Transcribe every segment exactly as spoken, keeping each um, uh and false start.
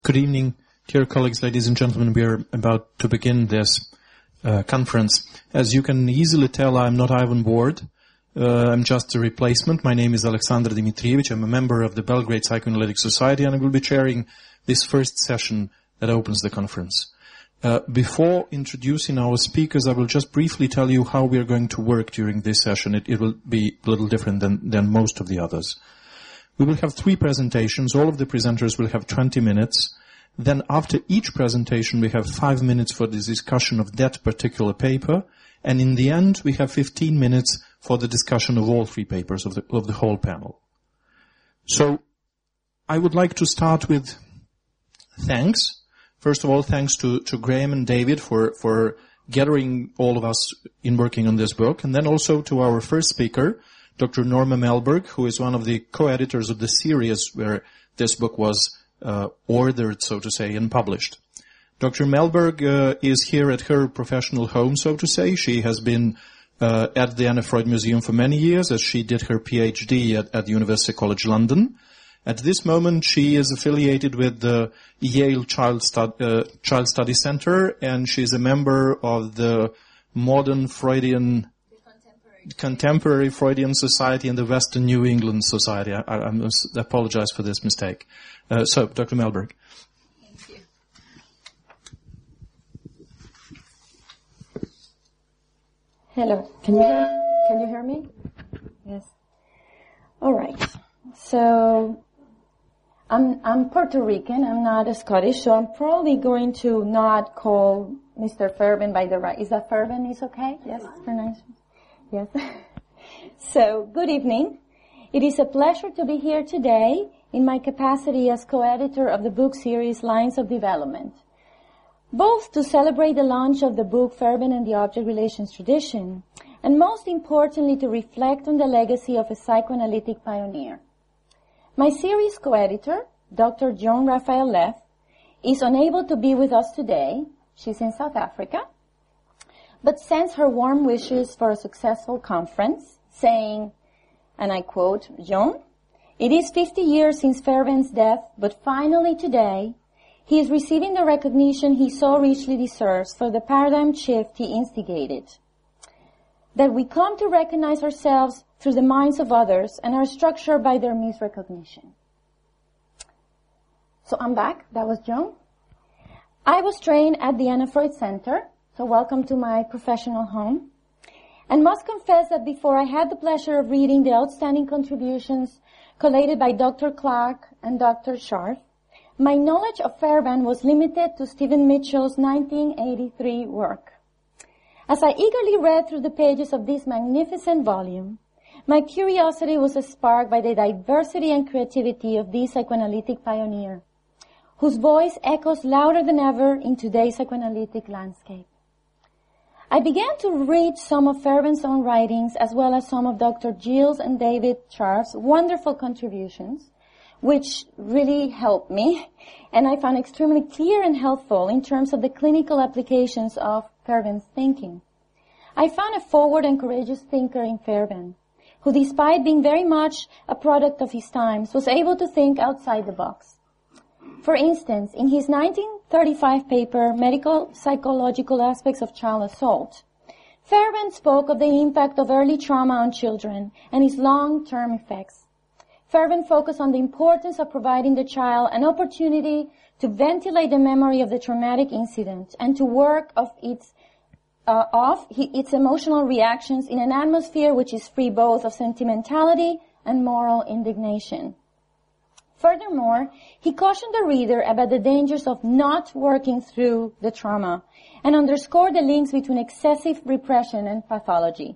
Good evening, dear colleagues, ladies and gentlemen. We are about to begin this uh, conference. As you can easily tell, I'm not Ivan Ward. Uh, I'm just a replacement. My name is Alexander Dimitrievich. I'm a member of the Belgrade Psychoanalytic Society, and I will be chairing this first session that opens the conference. Uh, before introducing our speakers, I will just briefly tell you how we are going to work during this session. It, it will be a little different than, than most of the others. We will have three presentations. All of the presenters will have twenty minutes. Then after each presentation, we have five minutes for the discussion of that particular paper. And in the end, we have fifteen minutes for the discussion of all three papers of the, of the whole panel. So I would like to start with thanks. First of all, thanks to, to Graham and David for, for gathering all of us in working on this book. And then also to our first speaker, Doctor Norma Mellberg, who is one of the co-editors of the series where this book was uh, ordered, so to say, and published. Doctor Mellberg uh, is here at her professional home, so to say. She has been uh, at the Anna Freud Museum for many years, as she did her PhD at, at University College London. At this moment, she is affiliated with the Yale Child, Stud- uh, Child Study Center, and she is a member of the Modern Freudian Contemporary Freudian Society and the Western New England Society. I, I, I apologize for this mistake. Uh, so, Doctor Mellberg. Thank you. Hello. Can you hear? Can you hear me? Yes. All right. So, I'm I'm Puerto Rican. I'm not Scottish, so I'm probably going to not call Mister Fairbairn by the right. Is that Fairbairn? Is okay? Yes, it's very nice. Yes. So, good evening. It is a pleasure to be here today in my capacity as co-editor of the book series Lines of Development, both to celebrate the launch of the book Fairbairn and the Object Relations Tradition, and most importantly to reflect on the legacy of a psychoanalytic pioneer. My series co-editor, Doctor Joan Raphael Leff, is unable to be with us today. She's in South Africa, but sends her warm wishes for a successful conference, saying, and I quote, Joan, "It is fifty years since Fairbairn's death, but finally today, he is receiving the recognition he so richly deserves for the paradigm shift he instigated. That we come to recognize ourselves through the minds of others and are structured by their misrecognition." So I'm back. That was Joan. I was trained at the Anna Freud Center, so welcome to my professional home. And must confess that before I had the pleasure of reading the outstanding contributions collated by Doctor Clark and Doctor Scharf, my knowledge of Fairbairn was limited to Stephen Mitchell's nineteen eighty-three work. As I eagerly read through the pages of this magnificent volume, my curiosity was sparked by the diversity and creativity of this psychoanalytic pioneer, whose voice echoes louder than ever in today's psychoanalytic landscape. I began to read some of Fairbairn's own writings as well as some of Doctor Gilles and David Scharf's wonderful contributions, which really helped me, and I found extremely clear and helpful in terms of the clinical applications of Fairbairn's thinking. I found a forward and courageous thinker in Fairbairn, who despite being very much a product of his times, was able to think outside the box. For instance, in his nineteen thirty-five paper, Medical Psychological Aspects of Child Assault, Fairbairn spoke of the impact of early trauma on children and its long-term effects. Fairbairn focused on the importance of providing the child an opportunity to ventilate the memory of the traumatic incident and to work of its uh, off its emotional reactions in an atmosphere which is free both of sentimentality and moral indignation. Furthermore, he cautioned the reader about the dangers of not working through the trauma and underscored the links between excessive repression and pathology.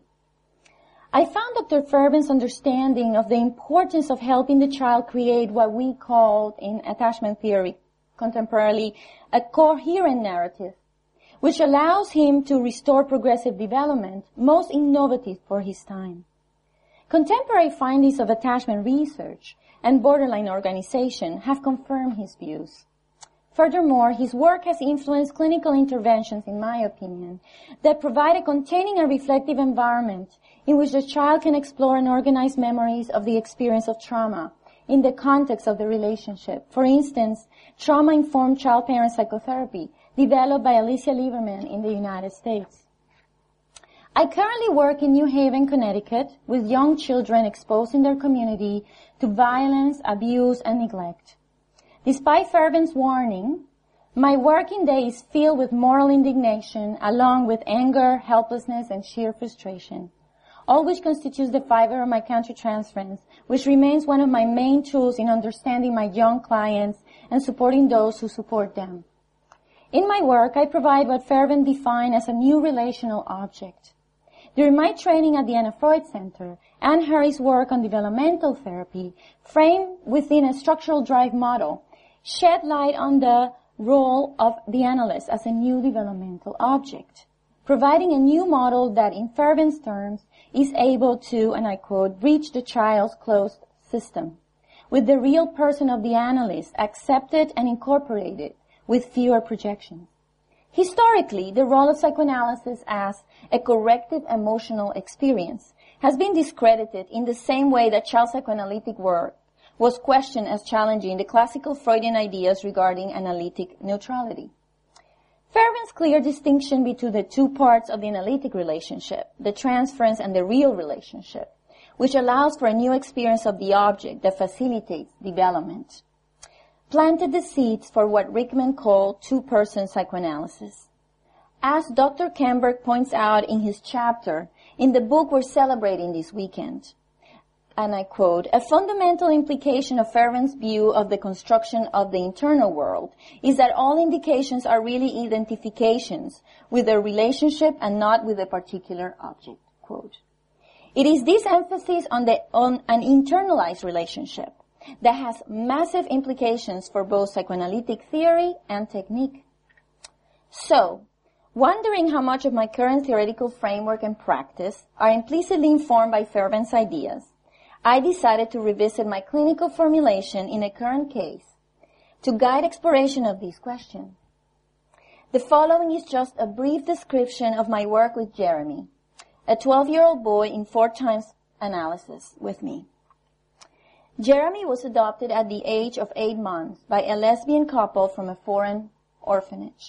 I found Doctor Fairbairn's understanding of the importance of helping the child create what we called in attachment theory contemporarily a coherent narrative, which allows him to restore progressive development, most innovative for his time. Contemporary findings of attachment research and borderline organization have confirmed his views. Furthermore, his work has influenced clinical interventions, in my opinion, that provide a containing and reflective environment in which the child can explore and organize memories of the experience of trauma in the context of the relationship. For instance, trauma-informed child-parent psychotherapy developed by Alicia Lieberman in the United States. I currently work in New Haven, Connecticut, with young children exposed in their community to violence, abuse, and neglect. Despite Fairbairn's warning, my working day is filled with moral indignation, along with anger, helplessness, and sheer frustration, all which constitutes the fiber of my countertransference, which remains one of my main tools in understanding my young clients and supporting those who support them. In my work, I provide what Fairbairn defined as a new relational object. During my training at the Anna Freud Center, Anne Harry's work on developmental therapy, framed within a structural drive model, shed light on the role of the analyst as a new developmental object, providing a new model that, in Fairbairn's terms, is able to, and I quote, reach the child's closed system, with the real person of the analyst accepted and incorporated with fewer projections. Historically, the role of psychoanalysis as a corrective emotional experience has been discredited in the same way that child psychoanalytic work was questioned as challenging the classical Freudian ideas regarding analytic neutrality. Fairbairn's clear distinction between the two parts of the analytic relationship, the transference and the real relationship, which allows for a new experience of the object that facilitates development, planted the seeds for what Rickman called two-person psychoanalysis. As Doctor Kemberg points out in his chapter in the book we're celebrating this weekend, and I quote, a fundamental implication of Fairbairn's view of the construction of the internal world is that all indications are really identifications with a relationship and not with a particular object. Quote. It is this emphasis on, the, on an internalized relationship that has massive implications for both psychoanalytic theory and technique. So, wondering how much of my current theoretical framework and practice are implicitly informed by Fairbairn's ideas, I decided to revisit my clinical formulation in a current case to guide exploration of these questions. The following is just a brief description of my work with Jeremy, a twelve-year-old boy in four times analysis with me. Jeremy was adopted at the age of eight months by a lesbian couple from a foreign orphanage.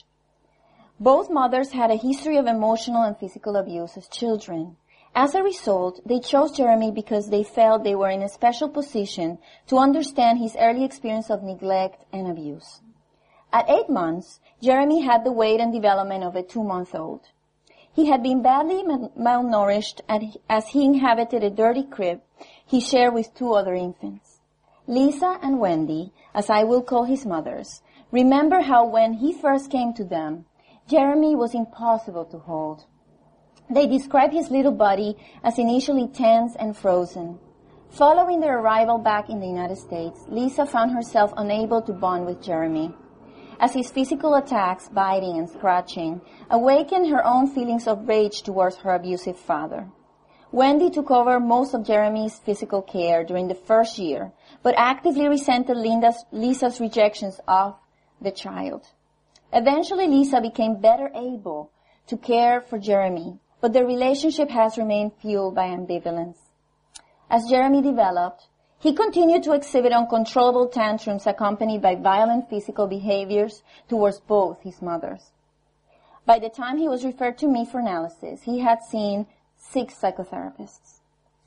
Both mothers had a history of emotional and physical abuse as children. As a result, they chose Jeremy because they felt they were in a special position to understand his early experience of neglect and abuse. At eight months, Jeremy had the weight and development of a two-month-old. He had been badly malnourished as he inhabited a dirty crib he shared with two other infants. Lisa and Wendy, as I will call his mothers, remember how when he first came to them, Jeremy was impossible to hold. They describe his little body as initially tense and frozen. Following their arrival back in the United States, Lisa found herself unable to bond with Jeremy, as his physical attacks, biting and scratching, awakened her own feelings of rage towards her abusive father. Wendy took over most of Jeremy's physical care during the first year, but actively resented Linda's, Lisa's rejections of the child. Eventually, Lisa became better able to care for Jeremy, but their relationship has remained fueled by ambivalence. As Jeremy developed, he continued to exhibit uncontrollable tantrums accompanied by violent physical behaviors towards both his mothers. By the time he was referred to me for analysis, he had seen six psychotherapists.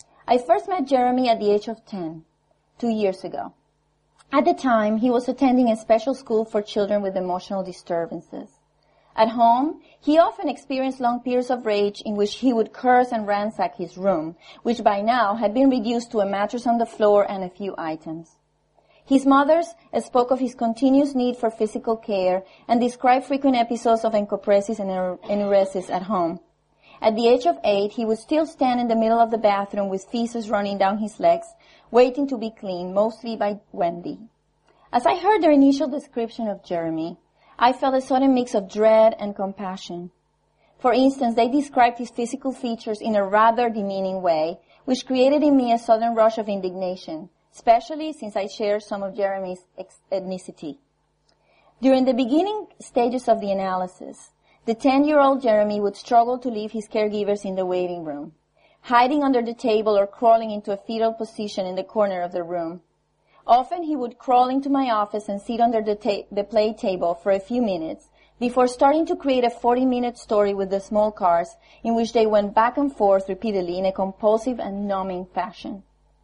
I first met Jeremy at the age of ten, two years ago. At the time, he was attending a special school for children with emotional disturbances. At home, he often experienced long periods of rage in which he would curse and ransack his room, which by now had been reduced to a mattress on the floor and a few items. His mothers spoke of his continuous need for physical care and described frequent episodes of encopresis and enuresis at home. At the age of eight, he would still stand in the middle of the bathroom with feces running down his legs, waiting to be cleaned, mostly by Wendy. As I heard their initial description of Jeremy, I felt a sudden mix of dread and compassion. For instance, they described his physical features in a rather demeaning way, which created in me a sudden rush of indignation, especially since I shared some of Jeremy's ethnicity. During the beginning stages of the analysis, the ten-year-old Jeremy would struggle to leave his caregivers in the waiting room, hiding under the table or crawling into a fetal position in the corner of the room. Often he would crawl into my office and sit under the, ta- the play table for a few minutes before starting to create a forty-minute story with the small cars in which they went back and forth repeatedly in a compulsive and numbing fashion.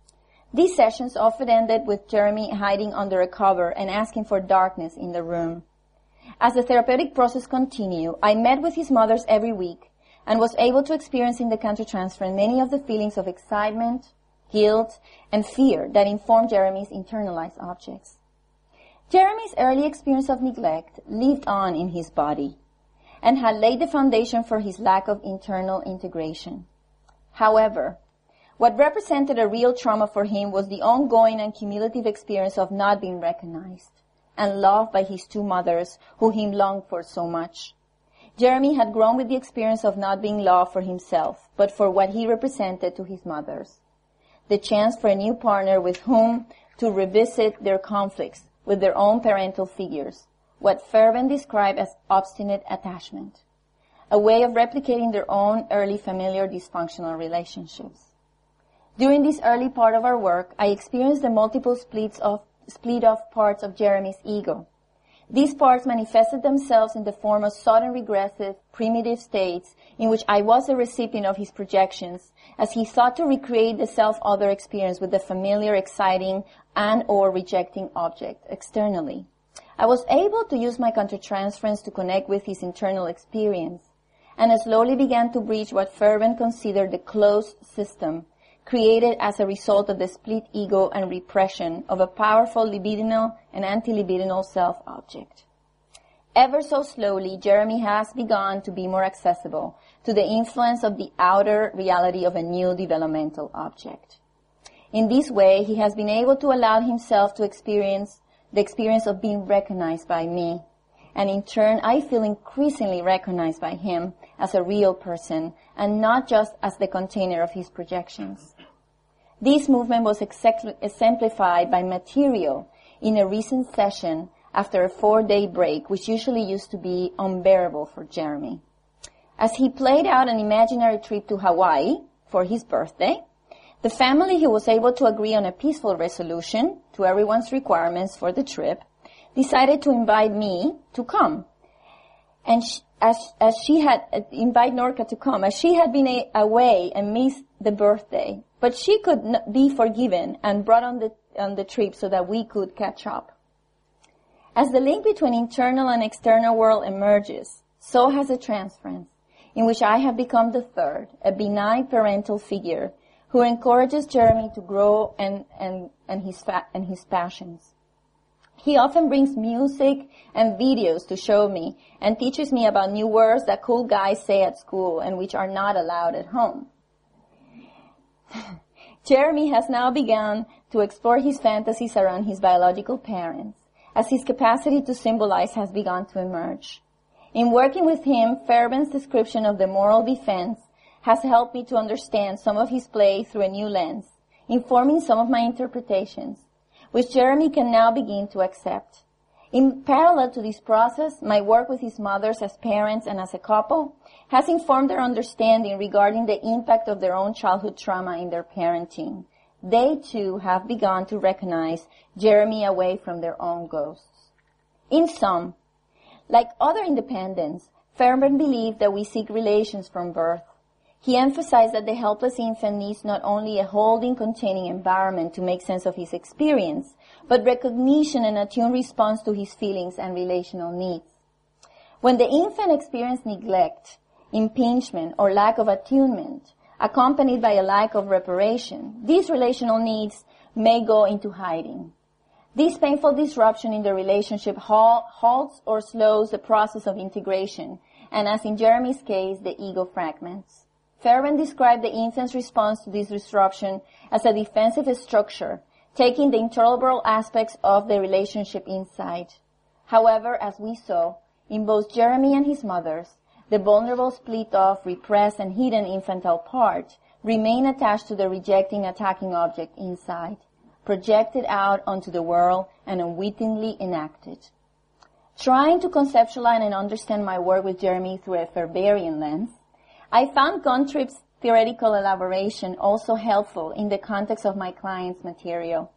These sessions often ended with Jeremy hiding under a cover and asking for darkness in the room. As the therapeutic process continued, I met with his mothers every week and was able to experience in the countertransference many of the feelings of excitement, guilt, and fear that informed Jeremy's internalized objects. Jeremy's early experience of neglect lived on in his body and had laid the foundation for his lack of internal integration. However, what represented a real trauma for him was the ongoing and cumulative experience of not being recognized and loved by his two mothers who he longed for so much. Jeremy had grown with the experience of not being loved for himself, but for what he represented to his mothers. The chance for a new partner with whom to revisit their conflicts with their own parental figures, what Fairbairn described as obstinate attachment, a way of replicating their own early familiar dysfunctional relationships. During this early part of our work, I experienced the multiple splits of split-off parts of Jeremy's ego. These parts manifested themselves in the form of sudden regressive, primitive states in which I was the recipient of his projections as he sought to recreate the self-other experience with the familiar, exciting, and or rejecting object externally. I was able to use my countertransference to connect with his internal experience, and I slowly began to breach what Fairbairn considered the closed system created as a result of the split ego and repression of a powerful libidinal and anti-libidinal self-object. Ever so slowly, Jeremy has begun to be more accessible to the influence of the outer reality of a new developmental object. In this way, he has been able to allow himself to experience the experience of being recognized by me, and in turn, I feel increasingly recognized by him as a real person and not just as the container of his projections. This movement was exemplified by material in a recent session after a four-day break, which usually used to be unbearable for Jeremy. As he played out an imaginary trip to Hawaii for his birthday, the family, who was able to agree on a peaceful resolution to everyone's requirements for the trip, decided to invite me to come. And sh- as, as she had, uh, invite Norca to come, as she had been a- away and missed the birthday, but she could n- be forgiven and brought on the, on the trip so that we could catch up. As the link between internal and external world emerges, so has a transference, in which I have become the third, a benign parental figure who encourages Jeremy to grow and, and, and his fa- and his passions. He often brings music and videos to show me and teaches me about new words that cool guys say at school and which are not allowed at home. Jeremy has now begun to explore his fantasies around his biological parents, as his capacity to symbolize has begun to emerge. In working with him, Fairbairn's description of the moral defense has helped me to understand some of his play through a new lens, informing some of my interpretations, which Jeremy can now begin to accept. In parallel to this process, my work with his mothers as parents and as a couple has informed their understanding regarding the impact of their own childhood trauma in their parenting. They, too, have begun to recognize Jeremy away from their own ghosts. In sum, like other independents, Fairbairn believed that we seek relations from birth. He emphasized that the helpless infant needs not only a holding, containing environment to make sense of his experience, but recognition and attuned response to his feelings and relational needs. When the infant experiences neglect, impingement, or lack of attunement, accompanied by a lack of reparation, these relational needs may go into hiding. This painful disruption in the relationship halts or slows the process of integration, and as in Jeremy's case, the ego fragments. Fairbairn described the infant's response to this disruption as a defensive structure, taking the intolerable aspects of the relationship inside. However, as we saw, in both Jeremy and his mothers, the vulnerable, split-off, repressed, and hidden infantile part remain attached to the rejecting, attacking object inside, projected out onto the world and unwittingly enacted. Trying to conceptualize and understand my work with Jeremy through a Fairbairnian lens, I found Gontrip's theoretical elaboration also helpful in the context of my client's material.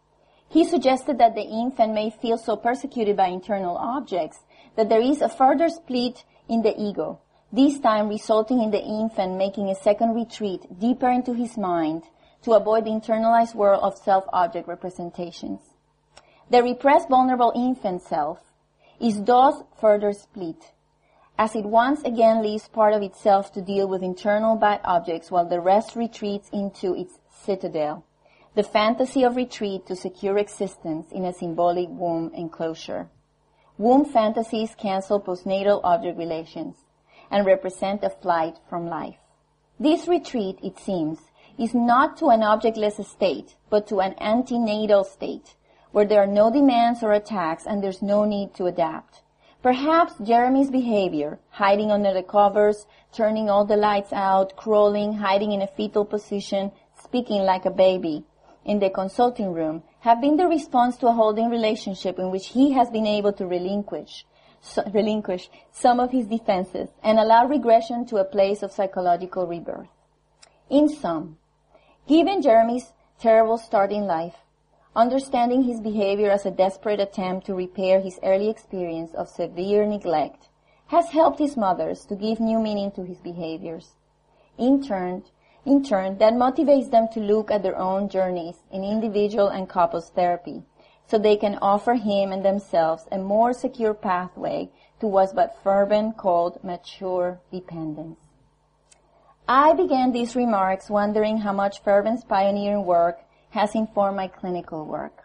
He suggested that the infant may feel so persecuted by internal objects that there is a further split in the ego, this time resulting in the infant making a second retreat deeper into his mind to avoid the internalized world of self-object representations. The repressed vulnerable infant self is thus further split, as it once again leaves part of itself to deal with internal bad objects while the rest retreats into its citadel, the fantasy of retreat to secure existence in a symbolic womb enclosure. Womb fantasies cancel postnatal object relations and represent a flight from life. This retreat, it seems, is not to an objectless state, but to an antenatal state, where there are no demands or attacks and there's no need to adapt. Perhaps Jeremy's behavior, hiding under the covers, turning all the lights out, crawling, hiding in a fetal position, speaking like a baby in the consulting room, have been the response to a holding relationship in which he has been able to relinquish, so, relinquish some of his defenses and allow regression to a place of psychological rebirth. In sum, given Jeremy's terrible start in life, understanding his behavior as a desperate attempt to repair his early experience of severe neglect has helped his mothers to give new meaning to his behaviors. In turn, in turn, that motivates them to look at their own journeys in individual and couples therapy, so they can offer him and themselves a more secure pathway to what's but fervent called mature dependence. I began these remarks wondering how much Fervent's pioneering work has informed my clinical work.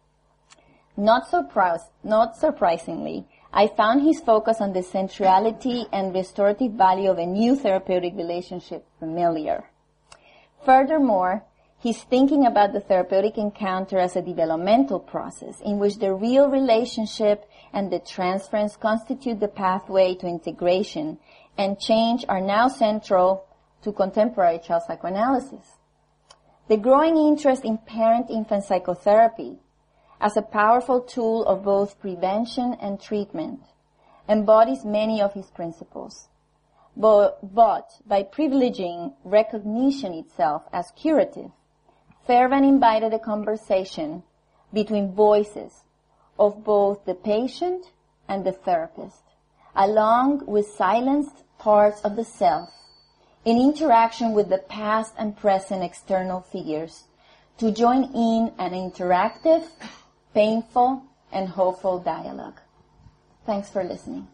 Not, surprise, not surprisingly, I found his focus on the centrality and restorative value of a new therapeutic relationship familiar. Furthermore, he's thinking about the therapeutic encounter as a developmental process in which the real relationship and the transference constitute the pathway to integration, and change are now central to contemporary child psychoanalysis. The growing interest in parent-infant psychotherapy as a powerful tool of both prevention and treatment embodies many of his principles. But, but by privileging recognition itself as curative, Fervent invited a conversation between voices of both the patient and the therapist, along with silenced parts of the self, in interaction with the past and present external figures, to join in an interactive, painful, and hopeful dialogue. Thanks for listening.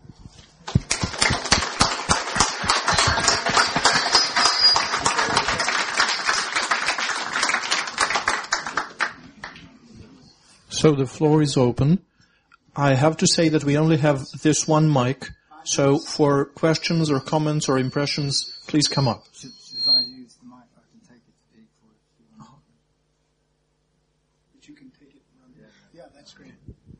So the floor is open. I have to say that we only have this one mic, so for questions or comments or impressions, please come up. Should, should I use the mic? I can take it to the equal if you want. But you can take it. Yeah, yeah, that's great.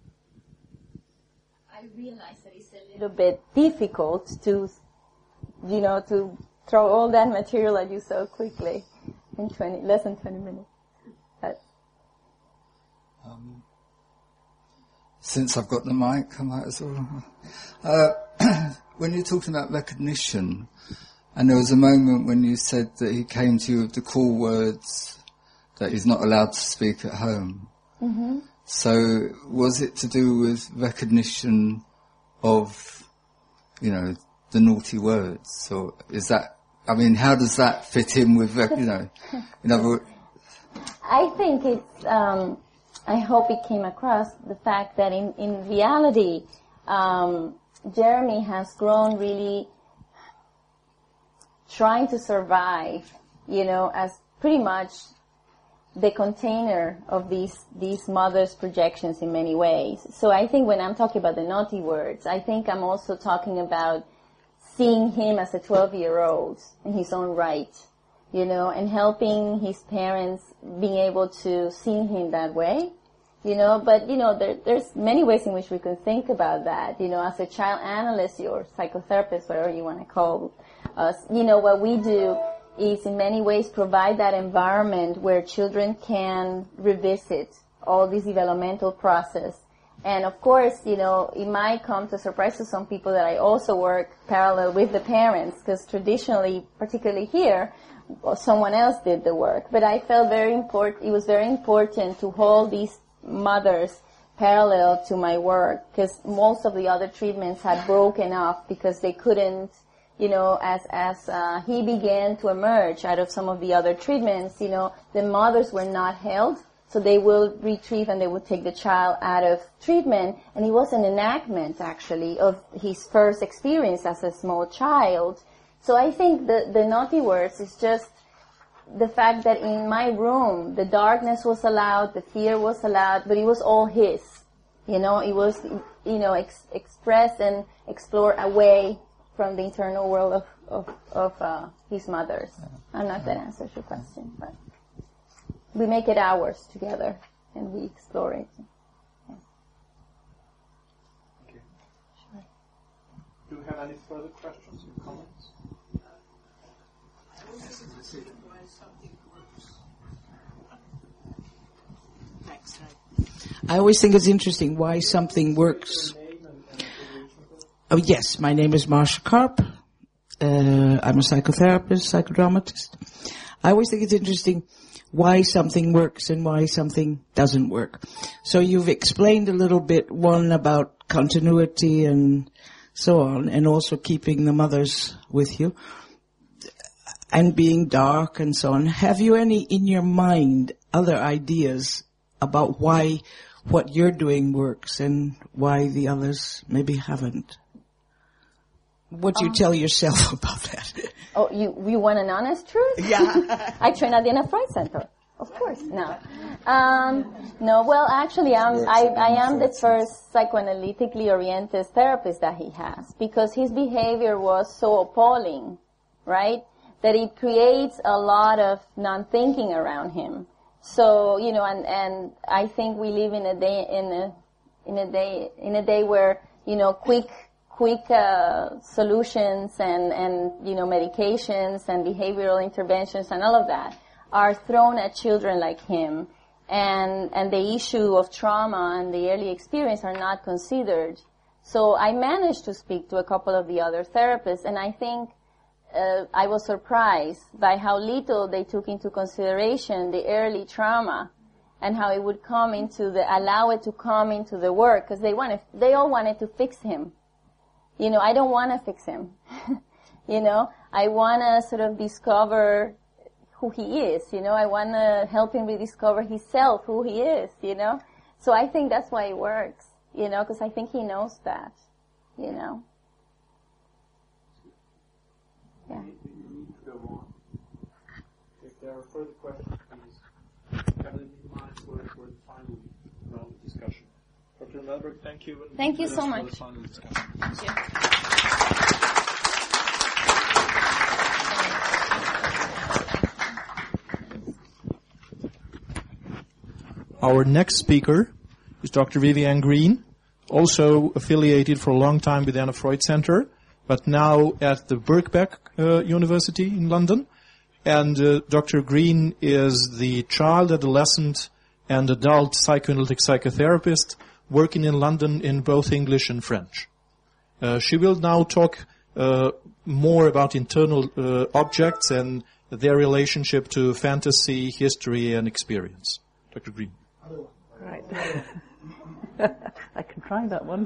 I realize that it's a little bit difficult to, you know, to throw all that material at you so quickly in twenty, less than twenty minutes. But, um, since I've got the mic, I might as well. Uh, when you're talking about recognition, and there was a moment when you said that he came to you with the cool words that he's not allowed to speak at home. mm-hmm. So was it to do with recognition of, you know, the naughty words? Or is that, I mean, how does that fit in with, you know, in other words? I think it's, um, I hope it came across the fact that in, in reality, um, Jeremy has grown really trying to survive, you know, as pretty much the container of these, these mother's projections in many ways. So I think when I'm talking about the naughty words, I think I'm also talking about seeing him as a twelve-year-old in his own right, you know, and helping his parents being able to see him that way, you know. But, you know, there, there's many ways in which we can think about that, you know, as a child analyst or psychotherapist, whatever you want to call us. You know, what we do is in many ways provide that environment where children can revisit all this developmental process. And of course, you know, it might come to surprise to some people that I also work parallel with the parents, because traditionally, particularly here, someone else did the work. But I felt very important, it was very important to hold these mothers parallel to my work, because most of the other treatments had broken off because they couldn't, you know, as as uh, he began to emerge out of some of the other treatments, you know, the mothers were not held, so they will retrieve and they would take the child out of treatment, and it was an enactment, actually, of his first experience as a small child. So I think the, the naughty words is just the fact that in my room, the darkness was allowed, the fear was allowed, but it was all his. You know, it was, you know, ex- expressed and explored away from the internal world of, of, of uh, his mothers. I don't know if that answers your question, but we make it ours together and we explore it. Yeah. Okay. Sure. Do you have any further questions or comments? Thanks. I always think it's interesting why something works. Oh yes, my name is Marsha Karp. Uh, I'm a psychotherapist, psychodramatist. I always think it's interesting why something works and why something doesn't work. So you've explained a little bit, one about continuity and so on, and also keeping the mothers with you, and being dark and so on. Have you any in your mind other ideas about why what you're doing works and why the others maybe haven't? What do you um, tell yourself about that? Oh, you you want an honest truth? Yeah. I train at the Anna Freud Center. Of course. No. Um, no, well, actually, I'm, I, I am the first psychoanalytically oriented therapist that he has, because his behavior was so appalling, right, that it creates a lot of non-thinking around him. So, you know, and, and I think we live in a day, in a, in a day, in a day where, you know, quick, quick, uh, solutions and, and, you know, medications and behavioral interventions and all of that are thrown at children like him. And, and the issue of trauma and the early experience are not considered. So I managed to speak to a couple of the other therapists, and I think Uh, I was surprised by how little they took into consideration the early trauma and how it would come into the, allow it to come into the work, because they wanted, they all wanted to fix him. You know, I don't want to fix him. You know, I want to sort of discover who he is, you know, I want to help him rediscover himself, who he is, you know. So I think that's why it works, you know, because I think he knows that, you know. Yeah. We need to go on. If there are further questions, please have them in mind for, for the final round of discussion. Doctor Melberg, thank you. And thank you so much. For the final discussion. Thank you. Our next speaker is Doctor Viviane Green, also affiliated for a long time with the Anna Freud Center, but now at the Birkbeck uh, University in London. And uh, Doctor Green is the child, adolescent, and adult psychoanalytic psychotherapist working in London in both English and French. Uh, she will now talk uh, more about internal uh, objects and their relationship to fantasy, history, and experience. Doctor Green. Right. I can try that one.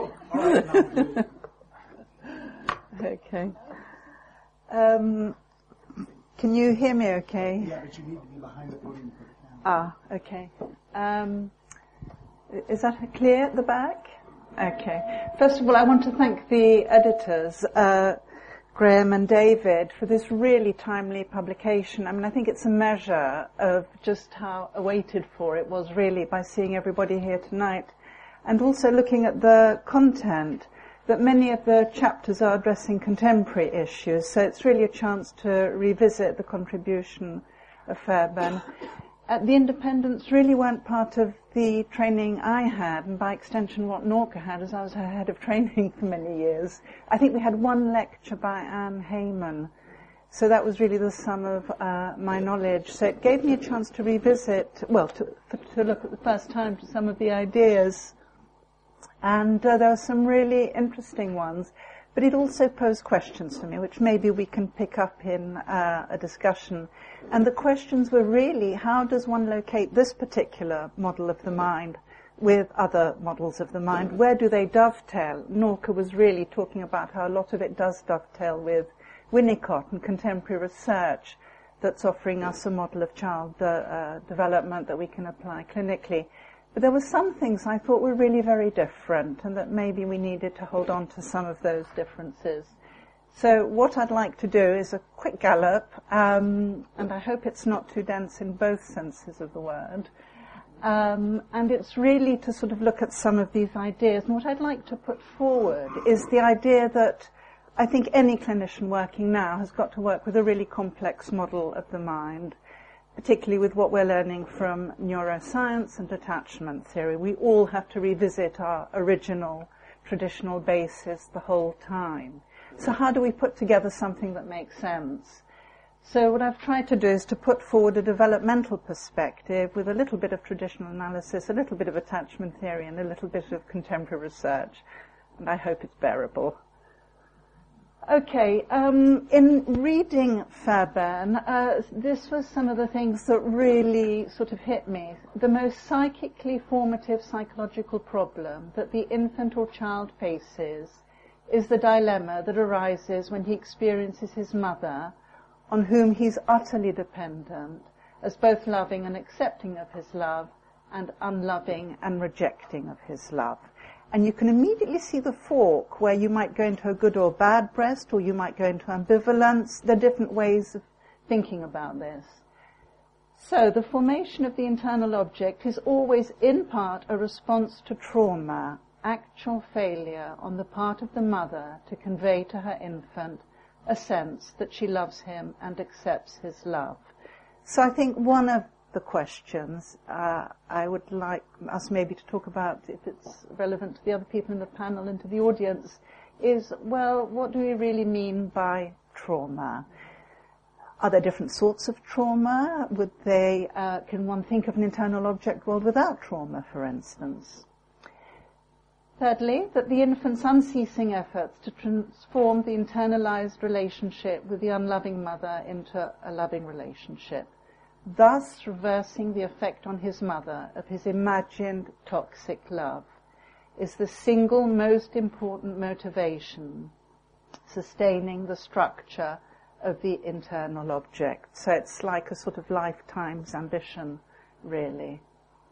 Okay. Um, can you hear me okay? Yeah, but you need to be behind the podium for the camera. Ah, okay. Um, is that clear at the back? Okay. First of all, I want to thank the editors, uh, Graham and David, for this really timely publication. I mean, I think it's a measure of just how awaited for it was really by seeing everybody here tonight. And also looking at the content, that many of the chapters are addressing contemporary issues, so it's really a chance to revisit the contribution of Fairbairn. At the Independents really weren't part of the training I had, and by extension what Norca had, as I was her head of training for many years. I think we had one lecture by Anne Heyman, so that was really the sum of uh, my knowledge. So it gave me a chance to revisit, well, to, to look at the first time to some of the ideas And uh, there were some really interesting ones, but it also posed questions for me, which maybe we can pick up in uh, a discussion. And the questions were really, how does one locate this particular model of the mind with other models of the mind? Where do they dovetail? Norka was really talking about how a lot of it does dovetail with Winnicott and contemporary research that's offering us a model of child uh, uh, development that we can apply clinically. But there were some things I thought were really very different, and that maybe we needed to hold on to some of those differences. So what I'd like to do is a quick gallop, um, and I hope it's not too dense in both senses of the word. Um, and it's really to sort of look at some of these ideas. And what I'd like to put forward is the idea that I think any clinician working now has got to work with a really complex model of the mind, particularly with what we're learning from neuroscience and attachment theory. We all have to revisit our original traditional basis the whole time. So how do we put together something that makes sense? So what I've tried to do is to put forward a developmental perspective with a little bit of traditional analysis, a little bit of attachment theory, and a little bit of contemporary research. And I hope it's bearable. Okay, um, in reading Fairbairn, uh, this was some of the things that really sort of hit me. The most psychically formative psychological problem that the infant or child faces is the dilemma that arises when he experiences his mother, on whom he's utterly dependent, as both loving and accepting of his love, and unloving and rejecting of his love. And you can immediately see the fork where you might go into a good or bad breast, or you might go into ambivalence. There are different ways of thinking about this. So the formation of the internal object is always in part a response to trauma, actual failure on the part of the mother to convey to her infant a sense that she loves him and accepts his love. So I think one of the questions uh, I would like us maybe to talk about, if it's relevant to the other people in the panel and to the audience, is, well, what do we really mean by trauma? Are there different sorts of trauma? Would they, uh, can one think of an internal object world without trauma, for instance? Thirdly, that the infant's unceasing efforts to transform the internalized relationship with the unloving mother into a loving relationship, thus reversing the effect on his mother of his imagined toxic love, is the single most important motivation sustaining the structure of the internal object. So it's like a sort of lifetime's ambition, really.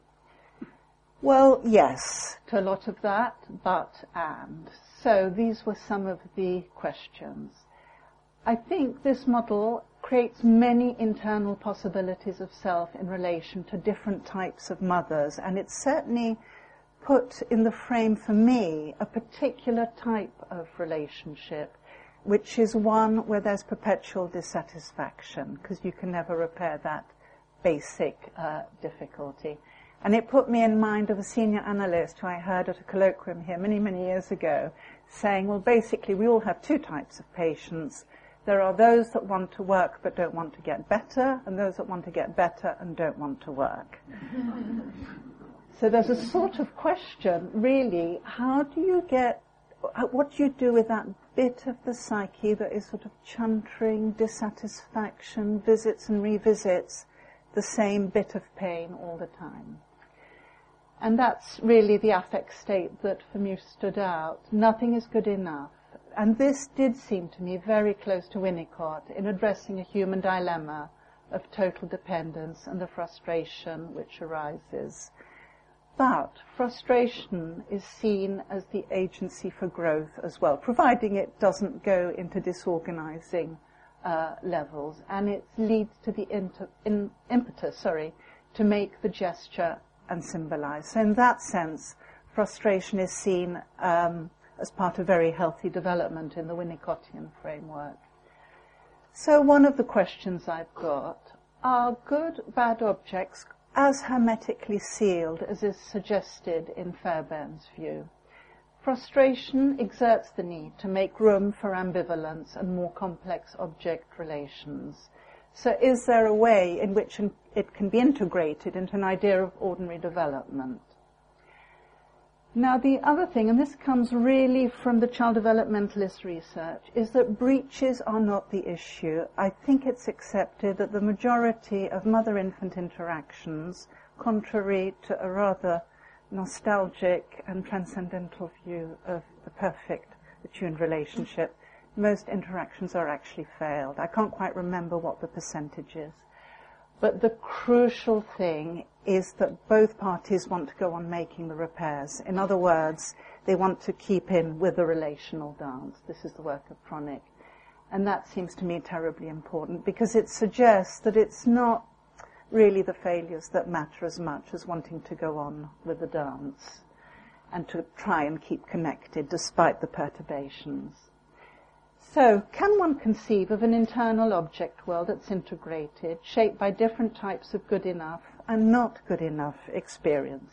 Well, yes, to a lot of that, but and. So these were some of the questions. I think this model creates many internal possibilities of self in relation to different types of mothers, and it's certainly put in the frame for me a particular type of relationship, which is one where there's perpetual dissatisfaction, because you can never repair that basic uh, difficulty. And it put me in mind of a senior analyst who I heard at a colloquium here many, many years ago, saying, well, basically we all have two types of patients. There are those that want to work but don't want to get better, and those that want to get better and don't want to work. So there's a sort of question, really, how do you get, what do you do with that bit of the psyche that is sort of chuntering, dissatisfaction, visits and revisits the same bit of pain all the time? And that's really the affect state that for me stood out. Nothing is good enough. And this did seem to me very close to Winnicott in addressing a human dilemma of total dependence and the frustration which arises. But frustration is seen as the agency for growth as well, providing it doesn't go into disorganizing uh, levels, and it leads to the inter- in, impetus, sorry, to make the gesture and symbolize. So in that sense, frustration is seen um, as part of very healthy development in the Winnicottian framework. So one of the questions I've got, are good, bad objects as hermetically sealed as is suggested in Fairbairn's view? Frustration exerts the need to make room for ambivalence and more complex object relations. So is there a way in which it can be integrated into an idea of ordinary development? Now, the other thing, and this comes really from the child developmentalist research, is that breaches are not the issue. I think it's accepted that the majority of mother-infant interactions, contrary to a rather nostalgic and transcendental view of the perfect attuned relationship, most interactions are actually failed. I can't quite remember what the percentage is. But the crucial thing is that both parties want to go on making the repairs. In other words, they want to keep in with the relational dance. This is the work of Chronic. And that seems to me terribly important because it suggests that it's not really the failures that matter as much as wanting to go on with the dance and to try and keep connected despite the perturbations. So, can one conceive of an internal object world that's integrated, shaped by different types of good enough and not good enough experiences?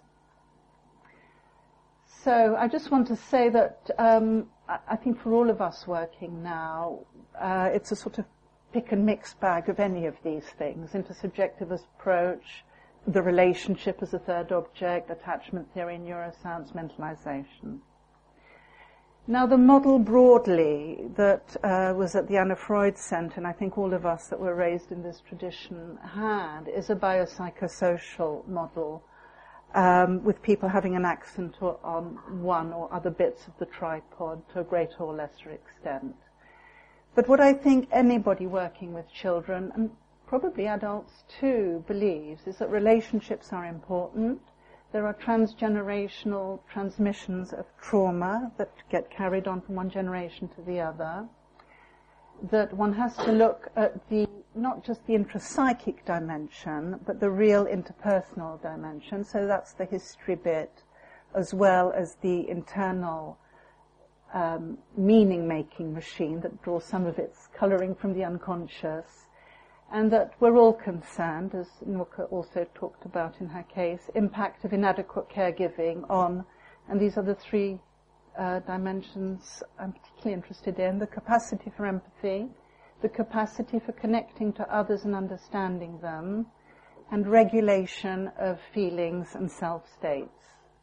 So, I just want to say that um, I think for all of us working now, uh, it's a sort of pick and mix bag of any of these things. Intersubjective approach, the relationship as a third object, attachment theory, neuroscience, mentalization. Now, the model broadly that uh, was at the Anna Freud Center, and I think all of us that were raised in this tradition had, is a biopsychosocial model um, with people having an accent on one or other bits of the tripod to a greater or lesser extent. But what I think anybody working with children, and probably adults too, believes is that relationships are important. There are transgenerational transmissions of trauma that get carried on from one generation to the other. That one has to look at the, not just the intrapsychic dimension, but the real interpersonal dimension. So that's the history bit, as well as the internal um, meaning-making machine that draws some of its colouring from the unconscious. And that we're all concerned, as Nooka also talked about in her case, impact of inadequate caregiving on, and these are the three uh, dimensions I'm particularly interested in, the capacity for empathy, the capacity for connecting to others and understanding them, and regulation of feelings and self-states.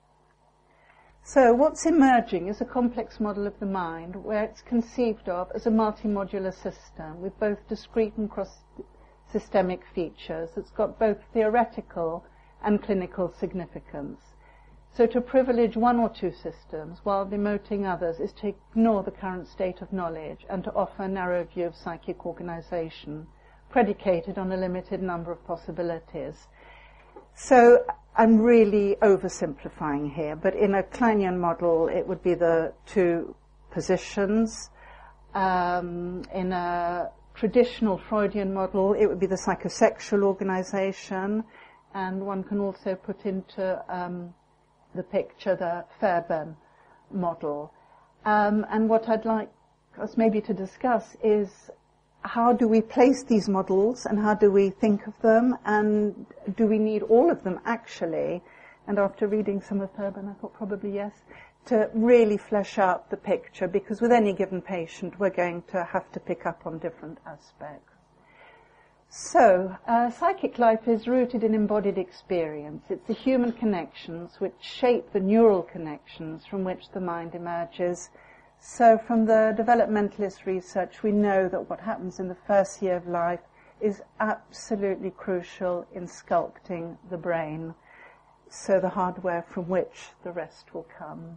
So what's emerging is a complex model of the mind where it's conceived of as a multi-modular system with both discrete and cross systemic features. It's got both theoretical and clinical significance. So to privilege one or two systems while demoting others is to ignore the current state of knowledge and to offer a narrow view of psychic organization predicated on a limited number of possibilities. So I'm really oversimplifying here, but in a Kleinian model it would be the two positions. Um, in a traditional Freudian model, it would be the psychosexual organization, and one can also put into um, the picture the Fairbairn model. Um, and what I'd like us maybe to discuss is how do we place these models and how do we think of them, and do we need all of them actually? And after reading some of Fairbairn, I thought probably yes, to really flesh out the picture, because with any given patient we're going to have to pick up on different aspects. So, uh, psychic life is rooted in embodied experience. It's the human connections which shape the neural connections from which the mind emerges. So from the developmentalist research we know that what happens in the first year of life is absolutely crucial in sculpting the brain, so the hardware from which the rest will come.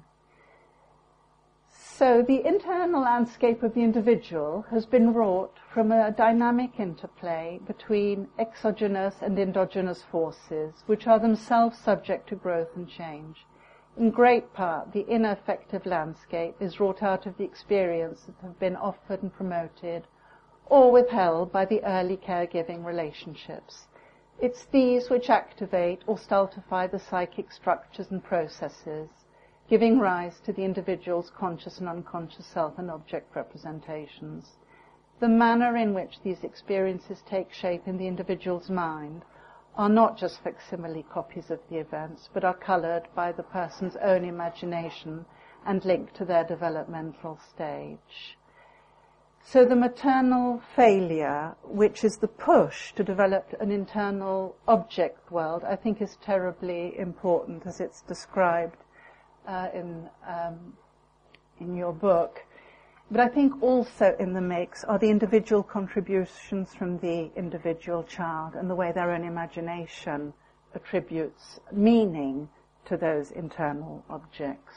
So the internal landscape of the individual has been wrought from a dynamic interplay between exogenous and endogenous forces, which are themselves subject to growth and change. In great part, the inner affective landscape is wrought out of the experiences that have been offered and promoted or withheld by the early caregiving relationships. It's these which activate or stultify the psychic structures and processes, giving rise to the individual's conscious and unconscious self and object representations. The manner in which these experiences take shape in the individual's mind are not just facsimile copies of the events, but are coloured by the person's own imagination and linked to their developmental stage. So the maternal failure, which is the push to develop an internal object world, I think is terribly important as it's described uh, in um, in your book. But I think also in the mix are the individual contributions from the individual child and the way their own imagination attributes meaning to those internal objects.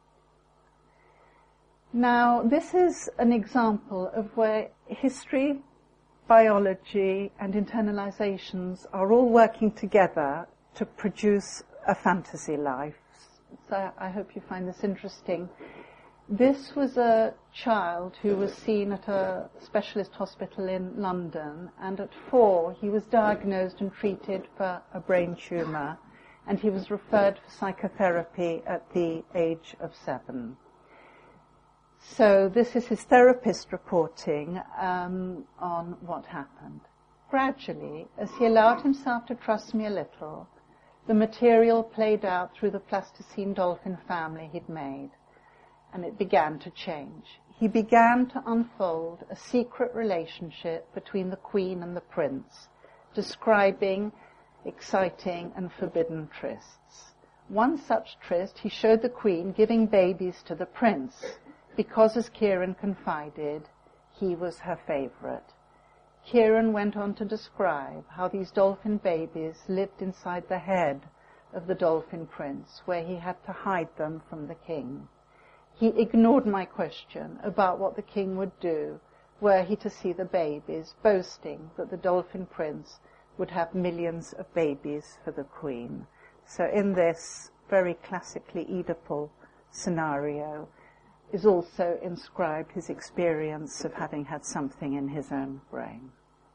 Now, this is an example of where history, biology, and internalizations are all working together to produce a fantasy life. So I hope you find this interesting. This was a child who was seen at a specialist hospital in London, and at four he was diagnosed and treated for a brain tumour, and he was referred for psychotherapy at the age of seven. So this is his therapist reporting um, on what happened. Gradually, as he allowed himself to trust me a little, the material played out through the plasticine dolphin family he'd made, and it began to change. He began to unfold a secret relationship between the Queen and the Prince, describing exciting and forbidden trysts. One such tryst he showed the Queen giving babies to the Prince, because, as Kieran confided, he was her favourite. Kieran went on to describe how these dolphin babies lived inside the head of the Dolphin Prince, where he had to hide them from the King. He ignored my question about what the King would do were he to see the babies, boasting that the Dolphin Prince would have millions of babies for the Queen. So in this very classically Oedipal scenario is also inscribed his experience of having had something in his own brain.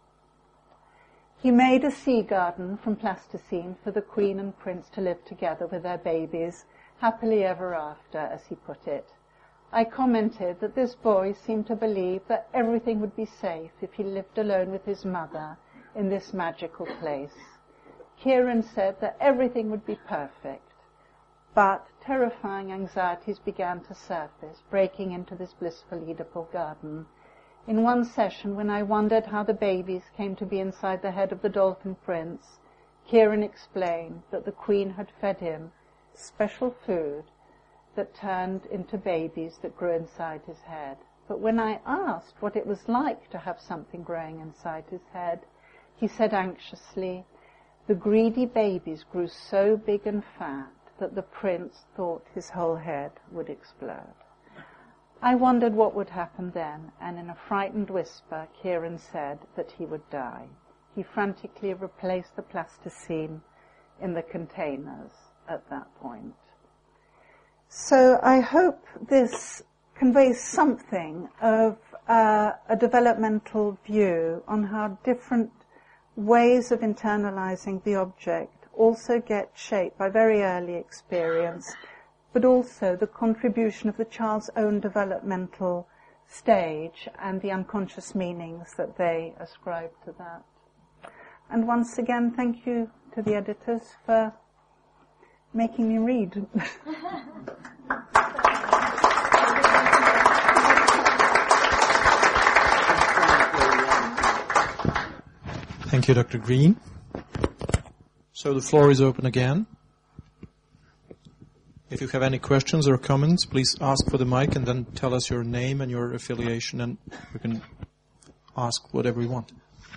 He made a sea garden from plasticine for the Queen and Prince to live together with their babies, happily ever after, as he put it. I commented that this boy seemed to believe that everything would be safe if he lived alone with his mother in this magical place. Kieran said that everything would be perfect, but terrifying anxieties began to surface, breaking into this blissful Oedipal garden. In one session, when I wondered how the babies came to be inside the head of the Dolphin Prince, Kieran explained that the Queen had fed him special food that turned into babies that grew inside his head. But when I asked what it was like to have something growing inside his head, he said anxiously, the greedy babies grew so big and fat that the Prince thought his whole head would explode. I wondered what would happen then, and in a frightened whisper, Kieran said that he would die. He frantically replaced the plasticine in the containers at that point. So I hope this conveys something of uh, a developmental view on how different ways of internalizing the object also get shaped by very early experience, but also the contribution of the child's own developmental stage and the unconscious meanings that they ascribe to that. And once again, thank you to the editors for making me read. Thank you, Doctor Green. So the floor is open again. If you have any questions or comments, please ask for the mic and then tell us your name and your affiliation, and we can ask whatever we want.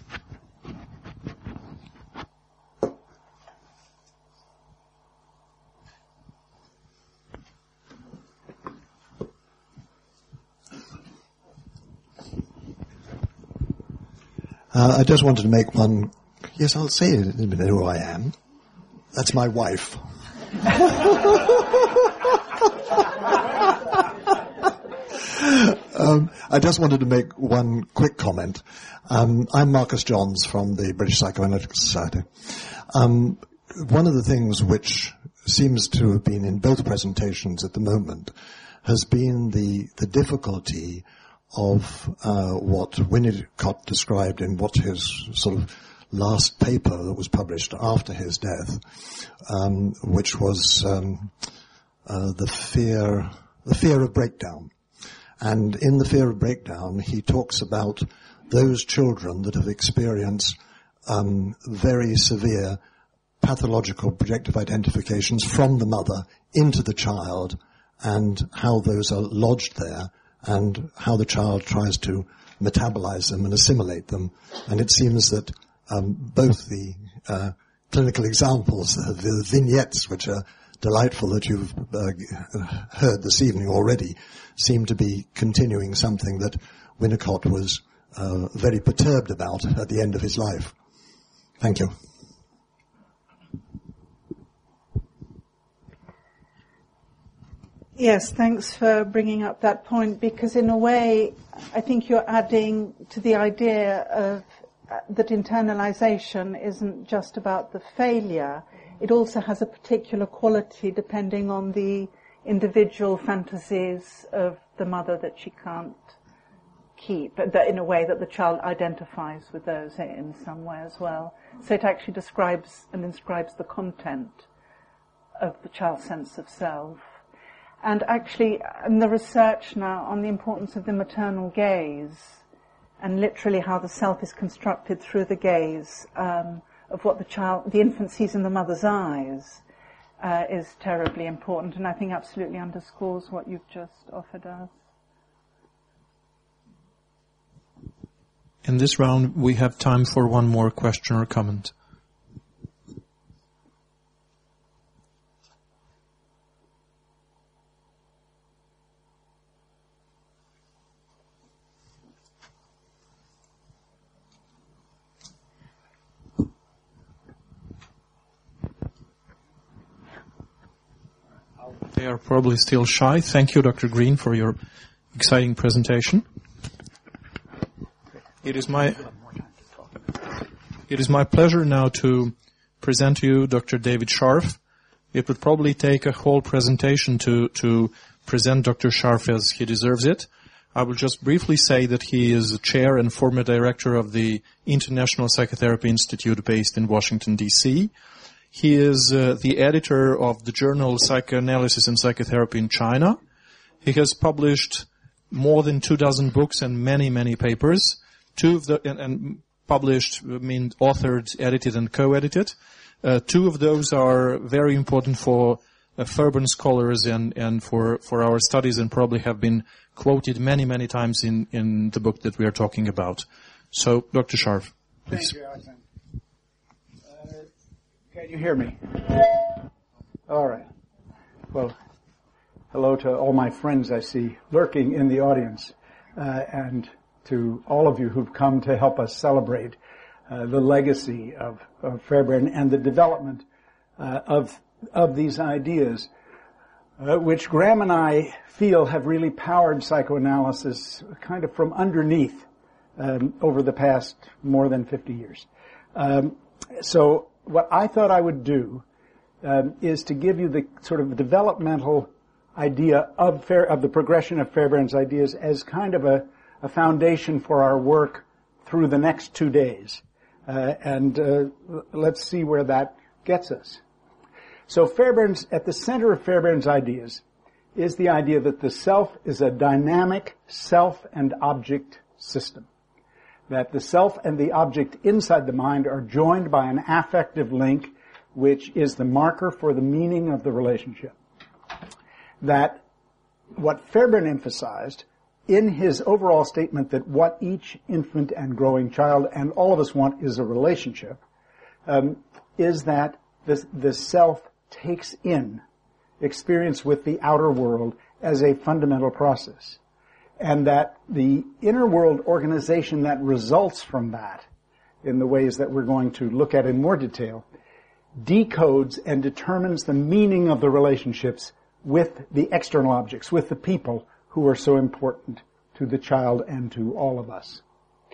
Uh, I just wanted to make one. Yes, I'll say it. You know who I am. That's my wife. um, I just wanted to make one quick comment. Um, I'm Marcus Johns from the British Psychoanalytic Society. Um, one of the things which seems to have been in both presentations at the moment has been the, the difficulty of uh, what Winnicott described in what his sort of last paper that was published after his death, um, which was um, uh, the fear, the fear of breakdown. And in the fear of breakdown, he talks about those children that have experienced um, very severe pathological projective identifications from the mother into the child, and how those are lodged there, and how the child tries to metabolize them and assimilate them. And it seems that um, both the uh, clinical examples, uh, the vignettes, which are delightful that you've uh, heard this evening already, seem to be continuing something that Winnicott was uh, very perturbed about at the end of his life. Thank you. Yes, thanks for bringing up that point, because in a way, I think you're adding to the idea of uh, that internalization isn't just about the failure. It also has a particular quality depending on the individual fantasies of the mother that she can't keep, that in a way that the child identifies with those in some way as well. So it actually describes and inscribes the content of the child's sense of self. And actually, in the research now on the importance of the maternal gaze, and literally how the self is constructed through the gaze um, of what the child, the infant sees in the mother's eyes, uh, is terribly important, and I think absolutely underscores what you've just offered us. In this round, we have time for one more question or comment. They are probably still shy. Thank you, Doctor Green, for your exciting presentation. It is my it is my pleasure now to present to you Doctor David Scharf. It would probably take a whole presentation to to present Doctor Scharf as he deserves it. I will just briefly say that he is a chair and former director of the International Psychotherapy Institute based in Washington, D C He is uh, the editor of the journal Psychoanalysis and Psychotherapy in China. He has published more than two dozen books and many, many papers. Two of the and, and published, I mean, authored, edited, and co-edited. Uh, two of those are very important for uh, Fairbairn scholars and and for for our studies, and probably have been quoted many, many times in in the book that we are talking about. So, Doctor Scharf, please. Thank you, Alexander. Can you hear me? All right. Well, hello to all my friends I see lurking in the audience, uh, and to all of you who've come to help us celebrate uh, the legacy of, of Fairbairn and the development uh, of of these ideas, uh, which Graham and I feel have really powered psychoanalysis kind of from underneath um, over the past more than fifty years. Um, so what I thought I would do um, is to give you the sort of developmental idea of Fair, of the progression of Fairbairn's ideas as kind of a, a foundation for our work through the next two days. Uh, and uh, let's see where that gets us. So Fairbairn's, at the center of Fairbairn's ideas is the idea that the self is a dynamic self and object system. That the self and the object inside the mind are joined by an affective link, which is the marker for the meaning of the relationship. That what Fairbairn emphasized in his overall statement that what each infant and growing child and all of us want is a relationship, um, is that the, the self takes in experience with the outer world as a fundamental process. And that the inner world organization that results from that, in the ways that we're going to look at in more detail, decodes and determines the meaning of the relationships with the external objects, with the people who are so important to the child and to all of us.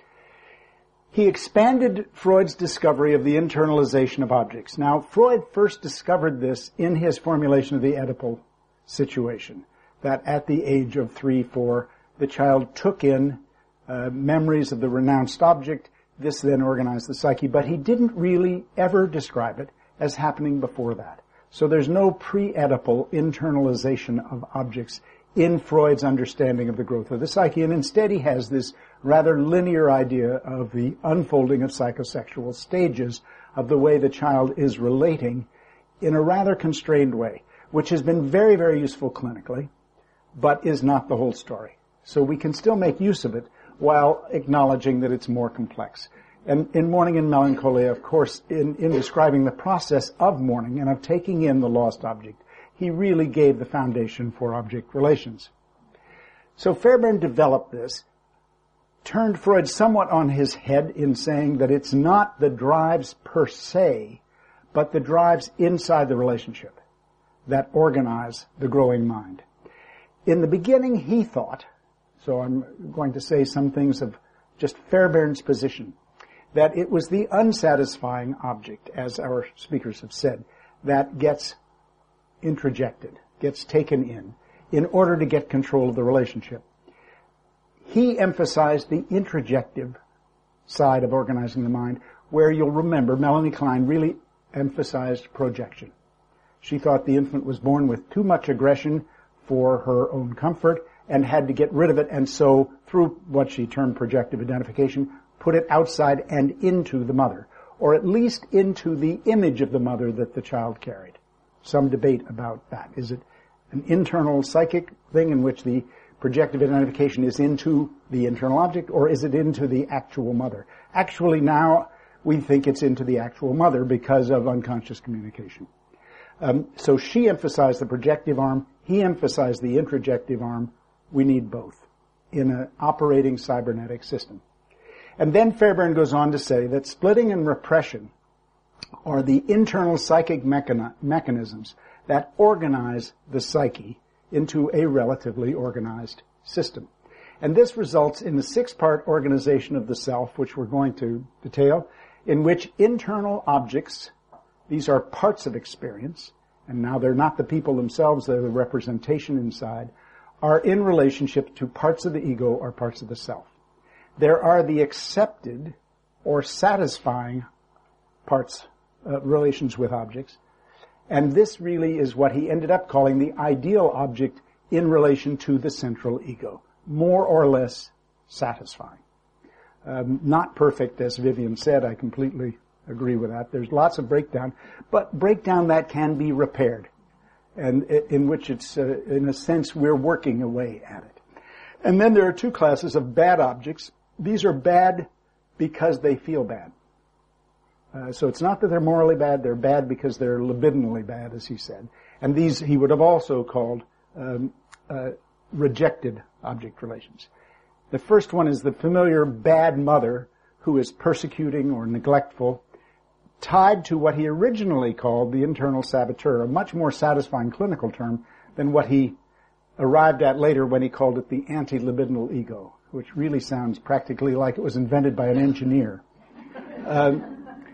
He expanded Freud's discovery of the internalization of objects. Now, Freud first discovered this in his formulation of the Oedipal situation, that at the age of three, four, the child took in uh, memories of the renounced object. This then organized the psyche, but he didn't really ever describe it as happening before that. So there's no pre-Oedipal internalization of objects in Freud's understanding of the growth of the psyche, and instead he has this rather linear idea of the unfolding of psychosexual stages of the way the child is relating in a rather constrained way, which has been very, very useful clinically, but is not the whole story. So we can still make use of it while acknowledging that it's more complex. And in Mourning and Melancholia, of course, in, in describing the process of mourning and of taking in the lost object, he really gave the foundation for object relations. So Fairbairn developed this, turned Freud somewhat on his head in saying that it's not the drives per se, but the drives inside the relationship that organize the growing mind. In the beginning, he thought, so I'm going to say some things of just Fairbairn's position, that it was the unsatisfying object, as our speakers have said, that gets introjected, gets taken in, in order to get control of the relationship. He emphasized the introjective side of organizing the mind, where you'll remember Melanie Klein really emphasized projection. She thought the infant was born with too much aggression for her own comfort and had to get rid of it, and so through what she termed projective identification, put it outside and into the mother, or at least into the image of the mother that the child carried. Some debate about that. Is it an internal psychic thing in which the projective identification is into the internal object, or is it into the actual mother? Actually, now we think it's into the actual mother because of unconscious communication. Um, so she emphasized the projective arm, he emphasized the introjective arm. We need both in an operating cybernetic system. And then Fairbairn goes on to say that splitting and repression are the internal psychic mechani- mechanisms that organize the psyche into a relatively organized system. And this results in the six-part organization of the self, which we're going to detail, in which internal objects, these are parts of experience, and now they're not the people themselves, they're the representation inside, are in relationship to parts of the ego or parts of the self. There are the accepted or satisfying parts, uh, relations with objects, and this really is what he ended up calling the ideal object in relation to the central ego, more or less satisfying. Um, not perfect, as Vivian said. I completely agree with that. There's lots of breakdown, but breakdown that can be repaired, and in which it's, uh, in a sense, we're working away at it. And then there are two classes of bad objects. These are bad because they feel bad. Uh, so it's not that they're morally bad, they're bad because they're libidinally bad, as he said. And these he would have also called um, uh, rejected object relations. The first one is the familiar bad mother who is persecuting or neglectful, tied to what he originally called the internal saboteur, a much more satisfying clinical term than what he arrived at later when he called it the anti-libidinal ego, which really sounds practically like it was invented by an engineer. Um,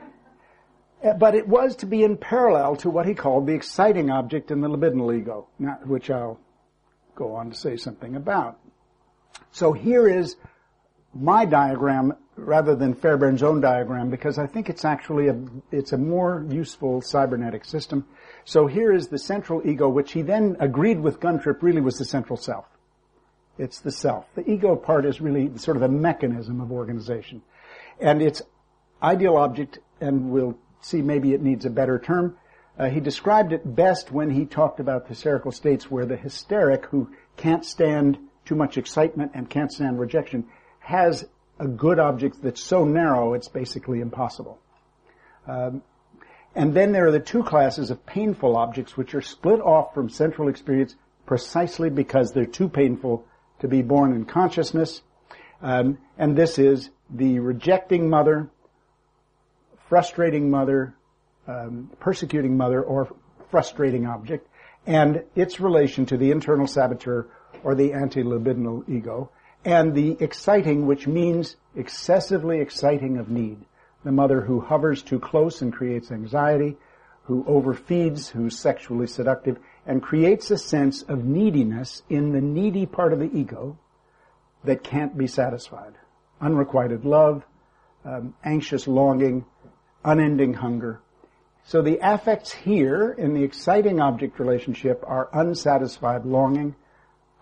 but it was to be in parallel to what he called the exciting object in the libidinal ego, not, which I'll go on to say something about. So here is my diagram rather than Fairbairn's own diagram, because I think it's actually a, it's a more useful cybernetic system. So here is the central ego, which he then agreed with Guntrip really was the central self. It's the self. The ego part is really sort of a mechanism of organization. And its ideal object, and we'll see maybe it needs a better term, uh, he described it best when he talked about the hysterical states where the hysteric who can't stand too much excitement and can't stand rejection has a good object that's so narrow it's basically impossible. Um, and then there are the two classes of painful objects which are split off from central experience precisely because they're too painful to be born in consciousness. Um, and this is the rejecting mother, frustrating mother, um, persecuting mother, or frustrating object, and its relation to the internal saboteur or the anti-libidinal ego, and the exciting, which means excessively exciting of need. The mother who hovers too close and creates anxiety, who overfeeds, who's sexually seductive, and creates a sense of neediness in the needy part of the ego that can't be satisfied. Unrequited love, um, anxious longing, unending hunger. So the affects here in the exciting object relationship are unsatisfied longing,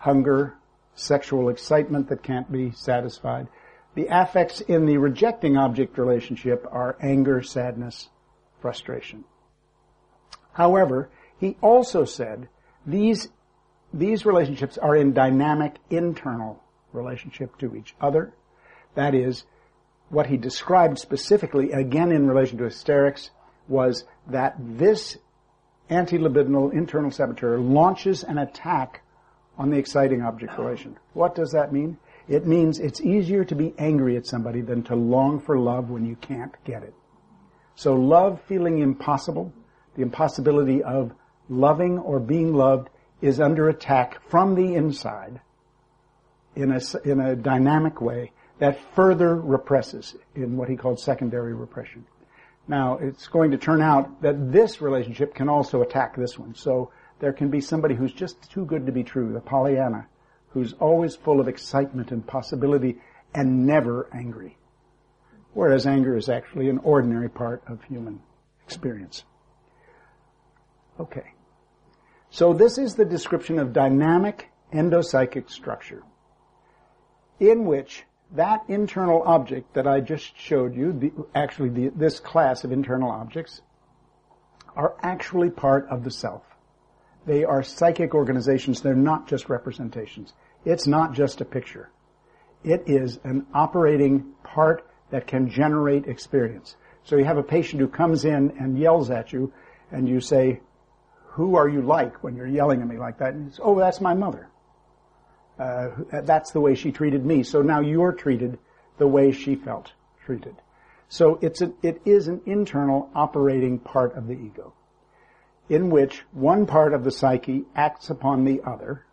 hunger, sexual excitement that can't be satisfied. The affects in the rejecting object relationship are anger, sadness, frustration. However, he also said these, these relationships are in dynamic internal relationship to each other. That is, what he described specifically, again in relation to hysterics, was that this anti-libidinal internal saboteur launches an attack on the exciting object relation. What does that mean? It means it's easier to be angry at somebody than to long for love when you can't get it. So love feeling impossible, the impossibility of loving or being loved, is under attack from the inside in a, in a dynamic way that further represses in what he called secondary repression. Now, it's going to turn out that this relationship can also attack this one. So there can be somebody who's just too good to be true, the Pollyanna, who's always full of excitement and possibility and never angry. Whereas anger is actually an ordinary part of human experience. Okay. So this is the description of dynamic endopsychic structure, in which that internal object that I just showed you, the, actually the, this class of internal objects, are actually part of the self. They are psychic organizations. They're not just representations. It's not just a picture. It is an operating part that can generate experience. So you have a patient who comes in and yells at you, and you say, "Who are you like?" when you're yelling at me like that. And he says, "Oh, that's my mother. Uh, that's the way she treated me. So now you're treated the way she felt treated." So it's a, it is an internal operating part of the ego, in which one part of the psyche acts upon the other.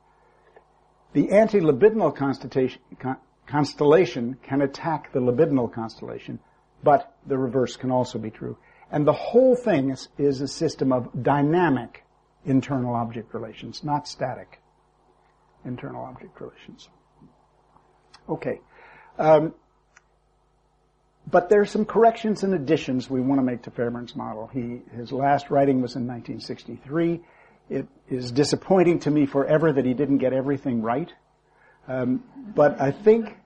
The anti-libidinal constellation, constellation can attack the libidinal constellation, but the reverse can also be true. And the whole thing is, is a system of dynamic internal object relations, not static internal object relations. Okay. Um, but there are some corrections and additions we want to make to Fairbairn's model. He, his last writing was in nineteen sixty-three. It is disappointing to me forever that he didn't get everything right. Um, but I think,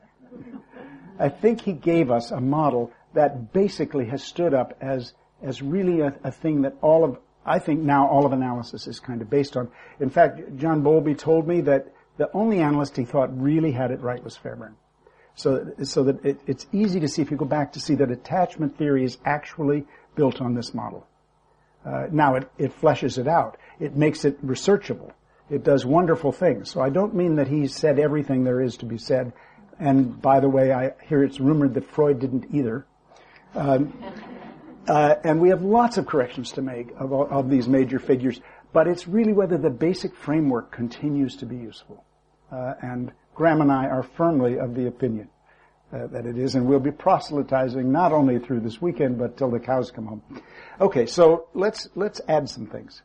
I think he gave us a model that basically has stood up as, as really a, a thing that all of, I think now all of analysis is kind of based on. In fact, John Bowlby told me that the only analyst he thought really had it right was Fairbairn. So, so that it, it's easy to see, if you go back, to see that attachment theory is actually built on this model. Uh, now it, it fleshes it out. It makes it researchable. It does wonderful things. So I don't mean that he said everything there is to be said. And by the way, I hear it's rumored that Freud didn't either. Um, uh, and we have lots of corrections to make of, of these major figures. But it's really whether the basic framework continues to be useful. Uh, and Graham and I are firmly of the opinion uh, that it is, and we'll be proselytizing not only through this weekend, but till the cows come home. Okay, so let's let's add some things.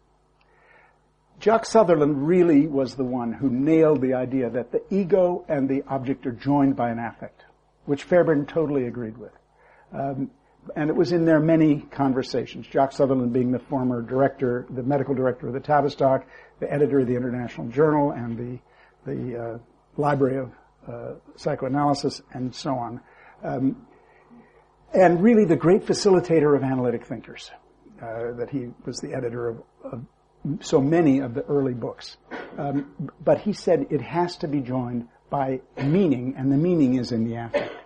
Jock Sutherland really was the one who nailed the idea that the ego and the object are joined by an affect, which Fairbairn totally agreed with. Um, and it was in their many conversations, Jock Sutherland being the former director, the medical director of the Tavistock, the editor of the International Journal, and the the uh, Library of uh, Psychoanalysis, and so on. Um, and really the great facilitator of analytic thinkers, uh, that he was the editor of, of so many of the early books. Um, but he said it has to be joined by meaning, and the meaning is in the affect.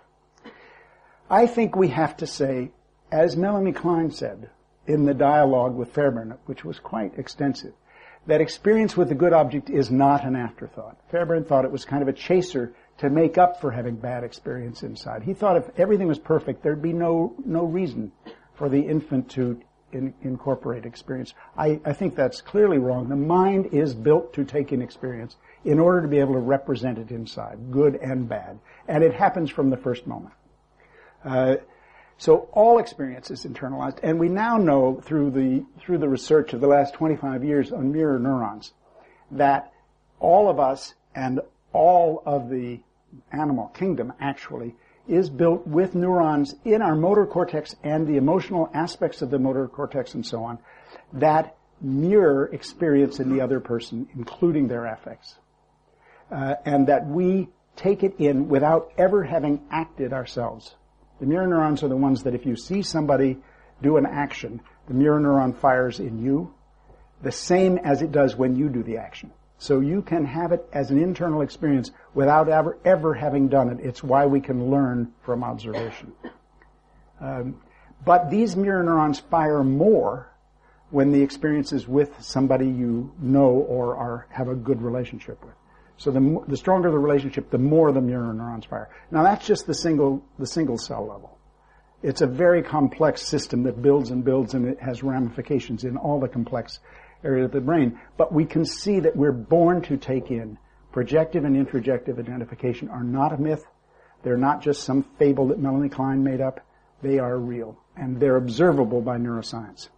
I think we have to say, as Melanie Klein said in the dialogue with Fairbairn, which was quite extensive, that experience with the good object is not an afterthought. Fairbairn thought it was kind of a chaser to make up for having bad experience inside. He thought if everything was perfect, there'd be no no reason for the infant to in, incorporate experience. I, I think that's clearly wrong. The mind is built to take in experience in order to be able to represent it inside, good and bad. And it happens from the first moment. Uh, So all experience is internalized, and we now know through the through the research of the last twenty-five years on mirror neurons that all of us and all of the animal kingdom actually is built with neurons in our motor cortex and the emotional aspects of the motor cortex and so on that mirror experience in the other person, including their affects. uh, and that we take it in without ever having acted ourselves. The mirror neurons are the ones that if you see somebody do an action, the mirror neuron fires in you the same as it does when you do the action. So you can have it as an internal experience without ever, ever having done it. It's why we can learn from observation. Um, but these mirror neurons fire more when the experience is with somebody you know or are have a good relationship with. So the, mo- the stronger the relationship, the more the mirror neurons fire. Now that's just the single the single cell level. It's a very complex system that builds and builds, and it has ramifications in all the complex areas of the brain. But we can see that we're born to take in. Projective and introjective identification are not a myth. They're not just some fable that Melanie Klein made up. They are real, and they're observable by neuroscience.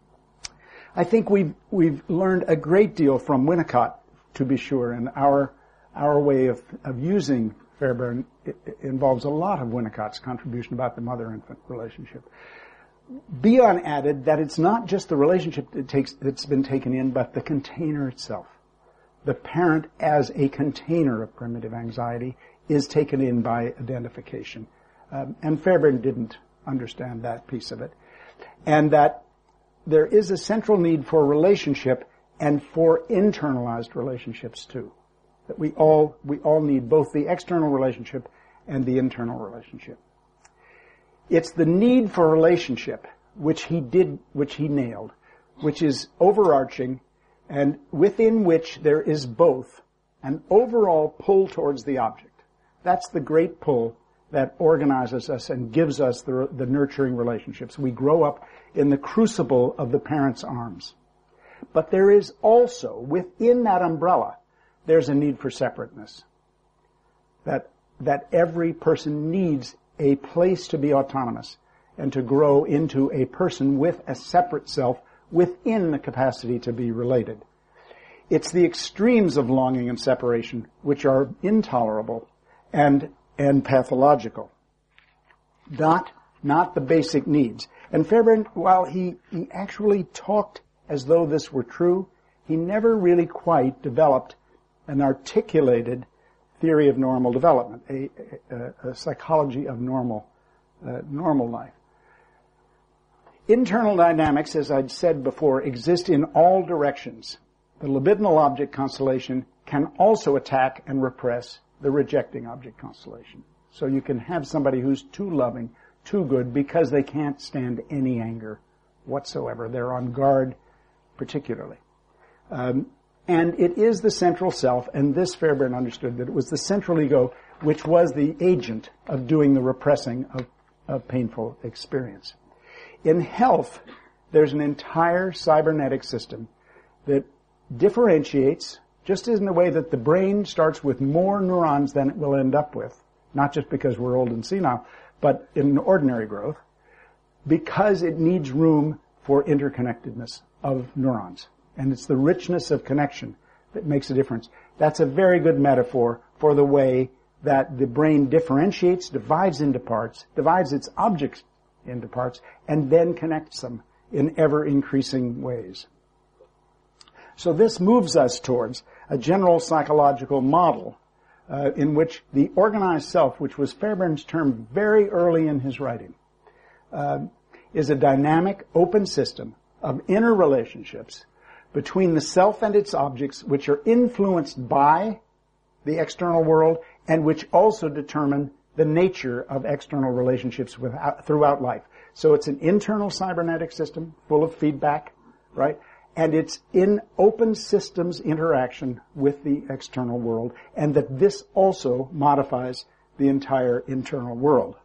I think we've we've learned a great deal from Winnicott, to be sure, and our our way of, of using Fairbairn it, it involves a lot of Winnicott's contribution about the mother-infant relationship. Bion added that it's not just the relationship that takes, that's been taken in, but the container itself. The parent as a container of primitive anxiety is taken in by identification. Um, and Fairbairn didn't understand that piece of it. And that there is a central need for relationship and for internalized relationships too. That we all, we all need both the external relationship and the internal relationship. It's the need for relationship which he did, which he nailed, which is overarching and within which there is both an overall pull towards the object. That's the great pull that organizes us and gives us the, the nurturing relationships. We grow up in the crucible of the parent's arms. But there is also, within that umbrella, there's a need for separateness. That, that every person needs a place to be autonomous and to grow into a person with a separate self within the capacity to be related. It's the extremes of longing and separation which are intolerable and, and pathological. Not, not the basic needs. And Fairbairn, while he, he actually talked as though this were true, he never really quite developed an articulated theory of normal development, a, a, a psychology of normal, uh, normal life. Internal dynamics, as I'd said before, exist in all directions. The libidinal object constellation can also attack and repress the rejecting object constellation. So you can have somebody who's too loving, too good, because they can't stand any anger whatsoever. They're on guard particularly. Um, and it is the central self, and this Fairbairn understood that it was the central ego which was the agent of doing the repressing of, of painful experience. In health, there's an entire cybernetic system that differentiates, just in the way that the brain starts with more neurons than it will end up with, not just because we're old and senile, but in ordinary growth, because it needs room for interconnectedness of neurons. And it's the richness of connection that makes a difference. That's a very good metaphor for the way that the brain differentiates, divides into parts, divides its objects into parts, and then connects them in ever-increasing ways. So this moves us towards a general psychological model uh, in which the organized self, which was Fairbairn's term very early in his writing, uh, is a dynamic, open system of inner relationships between the self and its objects, which are influenced by the external world and which also determine the nature of external relationships without, throughout life. So it's an internal cybernetic system full of feedback, right? And it's in open systems interaction with the external world, and that this also modifies the entire internal world.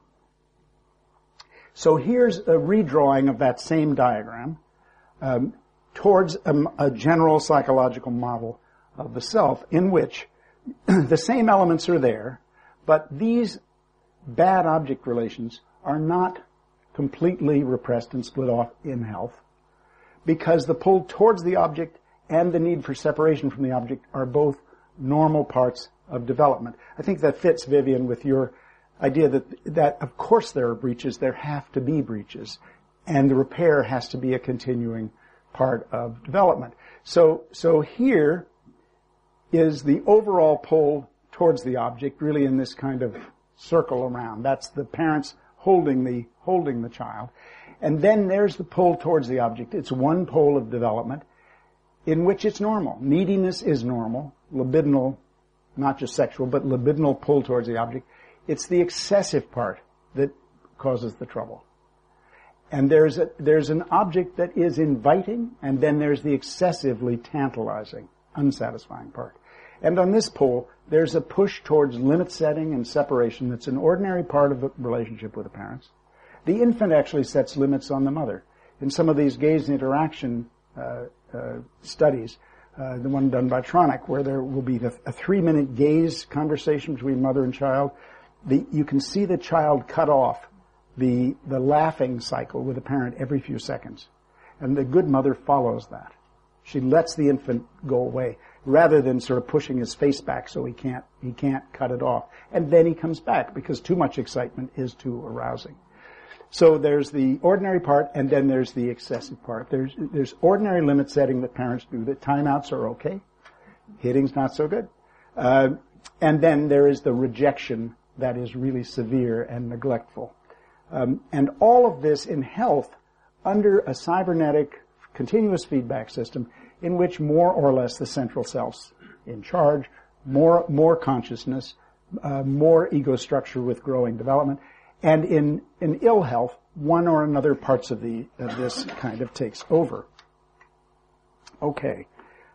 So here's a redrawing of that same diagram um, towards a, a general psychological model of the self in which the same elements are there, but these bad object relations are not completely repressed and split off in health, because the pull towards the object and the need for separation from the object are both normal parts of development. I think that fits, Vivian, with your idea that, that of course there are breaches, there have to be breaches, and the repair has to be a continuing part of development. So, so here, is the overall pull towards the object, really in this kind of circle around. That's the parents holding the holding the child. And then there's the pull towards the object. It's one pole of development in which it's normal. Neediness is normal, libidinal, not just sexual, but libidinal pull towards the object. It's the excessive part that causes the trouble. And there's a, there's an object that is inviting, and then there's the excessively tantalizing, unsatisfying part. And on this pole, there's a push towards limit setting and separation that's an ordinary part of the relationship with the parents. The infant actually sets limits on the mother. In some of these gaze interaction uh, uh, studies, uh, the one done by Tronick, where there will be the, a three-minute gaze conversation between mother and child, the, you can see the child cut off the the laughing cycle with the parent every few seconds. And the good mother follows that. She lets the infant go away, rather than sort of pushing his face back so he can't he can't cut it off. And then he comes back, because too much excitement is too arousing. So there's the ordinary part, and then there's the excessive part. There's there's ordinary limit setting that parents do. That timeouts are okay, hitting's not so good, uh, and then there is the rejection that is really severe and neglectful. Um, and all of this in health under a cybernetic continuous feedback system in which more or less the central self's in charge, more more consciousness, uh, more ego structure with growing development. And in, in ill health, one or another parts of the of this kind of takes over. Okay.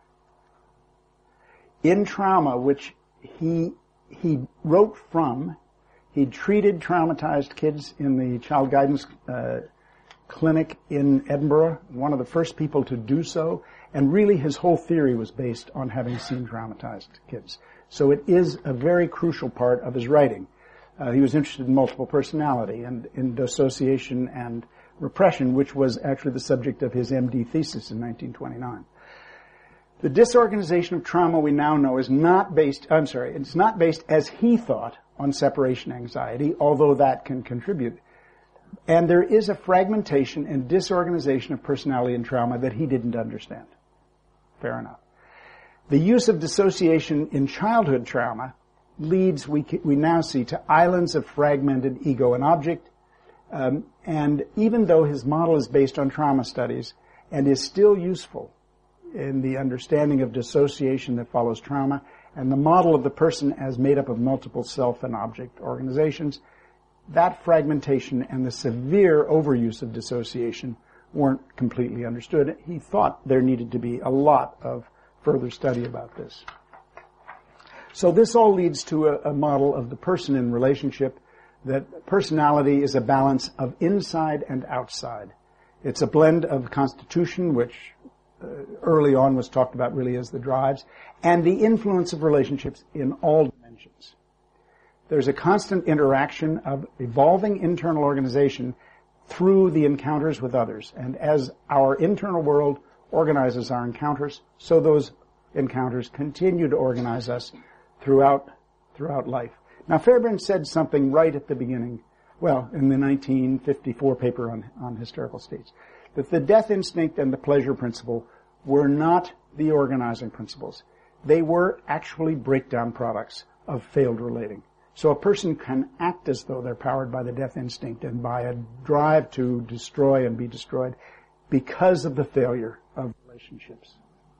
In trauma, which he he wrote from, he treated traumatized kids in the child guidance uh, clinic in Edinburgh, one of the first people to do so, and really his whole theory was based on having seen traumatized kids. So it is a very crucial part of his writing. Uh, he was interested in multiple personality and in dissociation and repression, which was actually the subject of his M D thesis in nineteen twenty-nine. The disorganization of trauma we now know is not based, I'm sorry, it's not based as he thought on separation anxiety, although that can contribute. And there is a fragmentation and disorganization of personality in trauma that he didn't understand. Fair enough. The use of dissociation in childhood trauma leads, we we now see, to islands of fragmented ego and object. Um, and even though his model is based on trauma studies and is still useful in the understanding of dissociation that follows trauma, and the model of the person as made up of multiple self and object organizations, that fragmentation and the severe overuse of dissociation weren't completely understood. He thought there needed to be a lot of further study about this. So this all leads to a, a model of the person in relationship, that personality is a balance of inside and outside. It's a blend of constitution, which uh, early on was talked about really as the drives, and the influence of relationships in all dimensions. There's a constant interaction of evolving internal organization through the encounters with others. And as our internal world organizes our encounters, so those encounters continue to organize us throughout throughout life. Now, Fairbairn said something right at the beginning, well, in the nineteen fifty-four paper on, on hysterical states, that the death instinct and the pleasure principle were not the organizing principles. They were actually breakdown products of failed relating. So a person can act as though they're powered by the death instinct and by a drive to destroy and be destroyed because of the failure of relationships.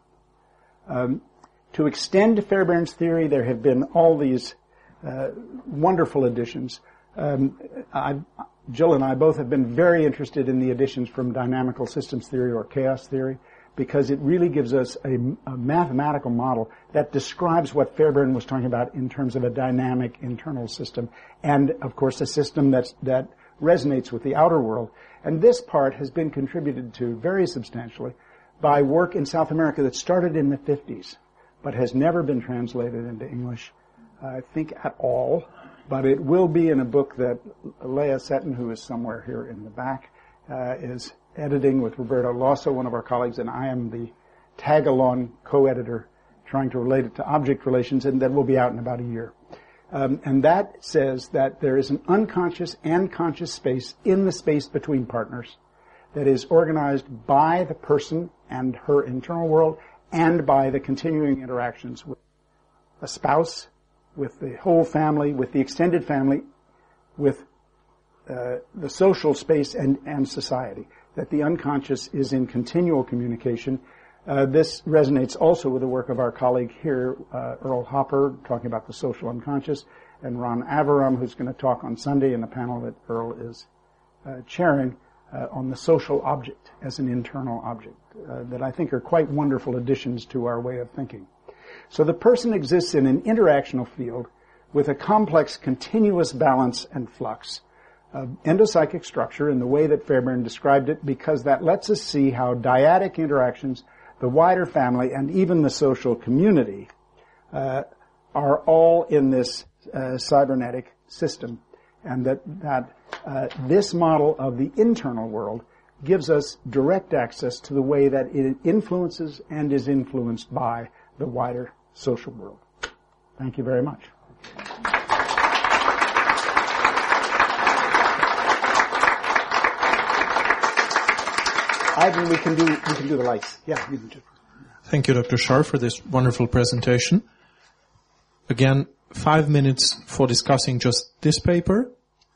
Um, To extend Fairbairn's theory, there have been all these uh, wonderful additions. Um, I, Jill and I both have been very interested in the additions from dynamical systems theory or chaos theory, because it really gives us a, a mathematical model that describes what Fairbairn was talking about in terms of a dynamic internal system, and of course a system that's, that resonates with the outer world. And this part has been contributed to very substantially by work in South America that started in the fifties. But has never been translated into English, I think, at all. But it will be in a book that Leah Seton, who is somewhere here in the back, uh, is editing with Roberto Lasso, one of our colleagues, and I am the tag-along co-editor trying to relate it to object relations, and that will be out in about a year. Um, and that says that there is an unconscious and conscious space in the space between partners that is organized by the person and her internal world, and by the continuing interactions with a spouse, with the whole family, with the extended family, with uh, the social space and, and society, that the unconscious is in continual communication. Uh, this resonates also with the work of our colleague here, uh, Earl Hopper, talking about the social unconscious, and Ron Averham, who's going to talk on Sunday in the panel that Earl is uh, chairing, uh, on the social object as an internal object, uh, that I think are quite wonderful additions to our way of thinking. So the person exists in an interactional field with a complex, continuous balance and flux of endopsychic structure in the way that Fairbairn described it, because that lets us see how dyadic interactions, the wider family, and even the social community uh, are all in this uh, cybernetic system, and that, that uh, this model of the internal world gives us direct access to the way that it influences and is influenced by the wider social world. Thank you very much. Ivan, we can do we can do the lights. Yeah, you can do. Thank you, Doctor Scharf, for this wonderful presentation. Again, five minutes for discussing just this paper.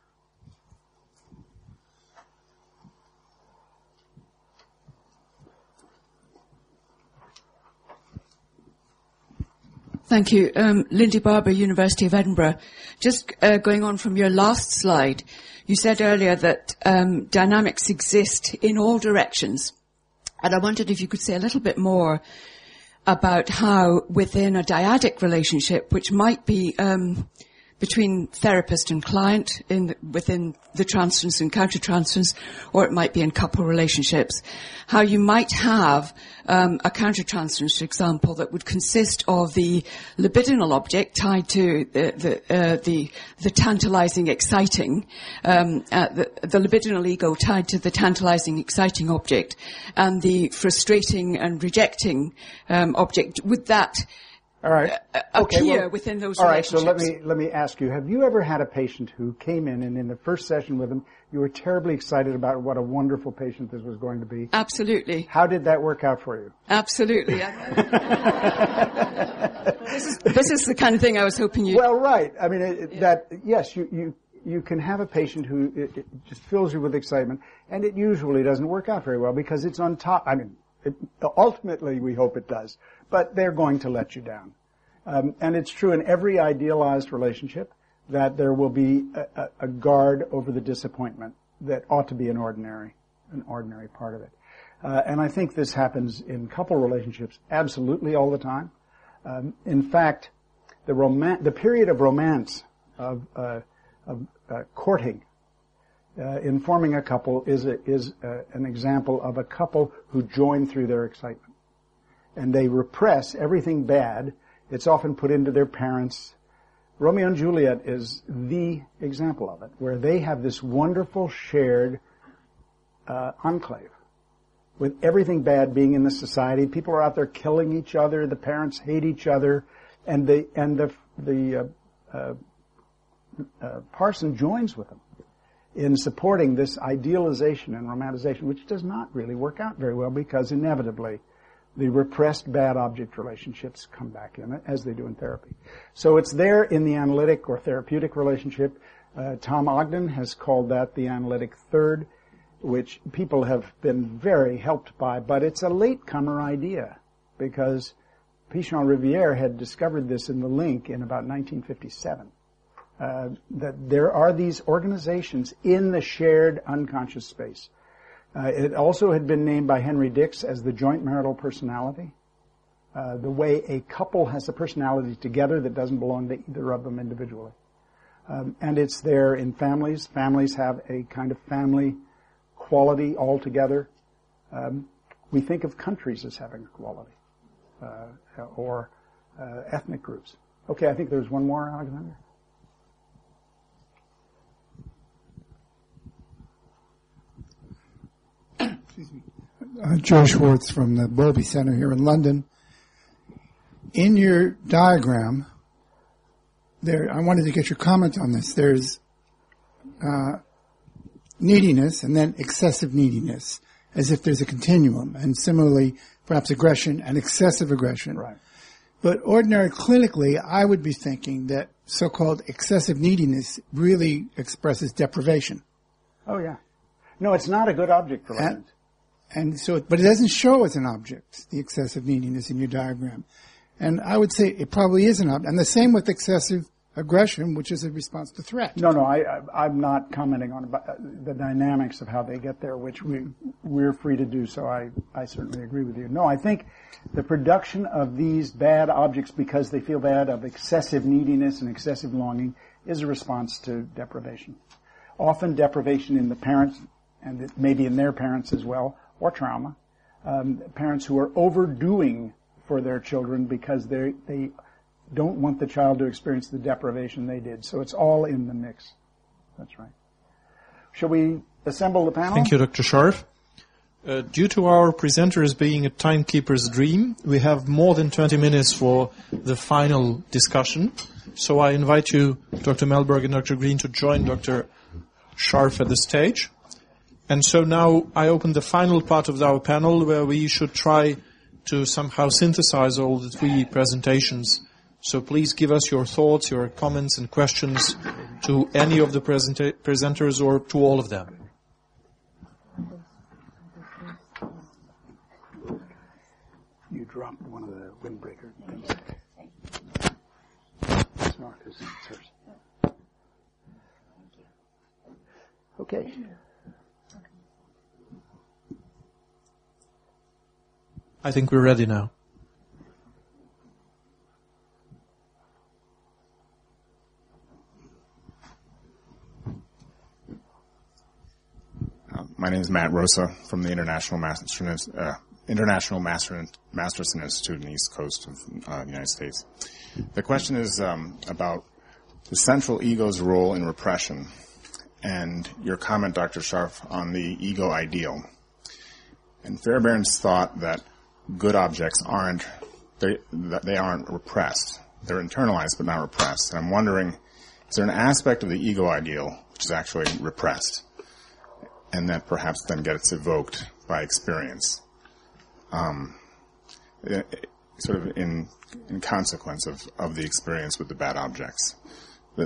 Thank you. Um, Lindy Barber, University of Edinburgh. Just uh, going on from your last slide, you said earlier that um, dynamics exist in all directions. And I wondered if you could say a little bit more about how within a dyadic relationship, which might be um, between therapist and client in the, within the transference and countertransference, or it might be in couple relationships, how you might have um, a countertransference, for example, that would consist of the libidinal object tied to the the uh, the, the tantalizing, exciting, um, uh, the, the libidinal ego tied to the tantalizing, exciting object, and the frustrating and rejecting um, object. Would that All right. Uh, okay, appear well, within those all relationships? All right, so let me let me ask you, have you ever had a patient who came in and in the first session with them, you were terribly excited about what a wonderful patient this was going to be? Absolutely. How did that work out for you? Absolutely. this, is, this is the kind of thing I was hoping you... Well, right. I mean, it, yeah. that, yes, you, you, you can have a patient who it, it just fills you with excitement, and it usually doesn't work out very well because it's on top. I mean, it, ultimately we hope it does, but they're going to let you down. Um, and it's true in every idealized relationship that there will be a, a guard over the disappointment that ought to be an ordinary, an ordinary part of it. Uh, and I think this happens in couple relationships absolutely all the time. Um, in fact, the roman- the period of romance, of, uh, of uh, courting, uh, in forming a couple is a, is a, an example of a couple who join through their excitement. And they repress everything bad. It's often put into their parents. Romeo and Juliet is the example of it, where they have this wonderful shared uh, enclave, with everything bad being in the society. People are out there killing each other. The parents hate each other, and the and the the uh, uh, uh, parson joins with them in supporting this idealization and romanticization, which does not really work out very well because inevitably the repressed bad object relationships come back in it, as they do in therapy. So it's there in the analytic or therapeutic relationship. Uh, Tom Ogden has called that the analytic third, which people have been very helped by, but it's a latecomer idea because Pichon Riviere had discovered this in the link in about nineteen fifty-seven, uh, that there are these organizations in the shared unconscious space. Uh, it also had been named by Henry Dix as the joint marital personality, uh, the way a couple has a personality together that doesn't belong to either of them individually. Um, and it's there in families. Families have a kind of family quality altogether. Um, we think of countries as having a quality, uh, or uh, ethnic groups. Okay, I think there's one more, Alexander. Excuse me. Uh, Joe Schwartz from the Bowlby Center here in London. In your diagram, there, I wanted to get your comment on this. There's uh, neediness and then excessive neediness, as if there's a continuum, and similarly, perhaps aggression and excessive aggression. Right. But ordinary clinically, I would be thinking that so-called excessive neediness really expresses deprivation. Oh, yeah. No, it's not a good object for and, and so, but it doesn't show as an object, the excessive neediness in your diagram. And I would say it probably is an object. And the same with excessive aggression, which is a response to threat. No, no, I, I, I'm not commenting on the dynamics of how they get there, which we, we're free to do, so I, I certainly agree with you. No, I think the production of these bad objects because they feel bad, of excessive neediness and excessive longing, is a response to deprivation. Often deprivation in the parents, and it maybe in their parents as well, or trauma. Um, parents who are overdoing for their children because they they don't want the child to experience the deprivation they did. So it's all in the mix. That's right. Shall we assemble the panel? Thank you, Doctor Scharf. Uh, due to our presenters being a timekeeper's dream, we have more than twenty minutes for the final discussion. So I invite you, Doctor Mellberg and Doctor Green, to join Doctor Scharf at the stage. And so now I open the final part of our panel where we should try to somehow synthesize all the three presentations. So please give us your thoughts, your comments and questions to any of the presenta- presenters or to all of them. You dropped one of the windbreaker things. It's Marcus. It's hers. Okay. I think we're ready now. My name is Matt Rosa from the International Masterson, uh, International Master, Masterson Institute in the East Coast of uh, the United States. The question is um, about the central ego's role in repression, and your comment, Doctor Scharf, on the ego ideal. And Fairbairn's thought that good objects aren't they, that they aren't repressed; they're internalized but not repressed. And I'm wondering, is there an aspect of the ego ideal which is actually repressed, and that perhaps then gets evoked by experience, um, it, sort of in in consequence of, of the experience with the bad objects? That,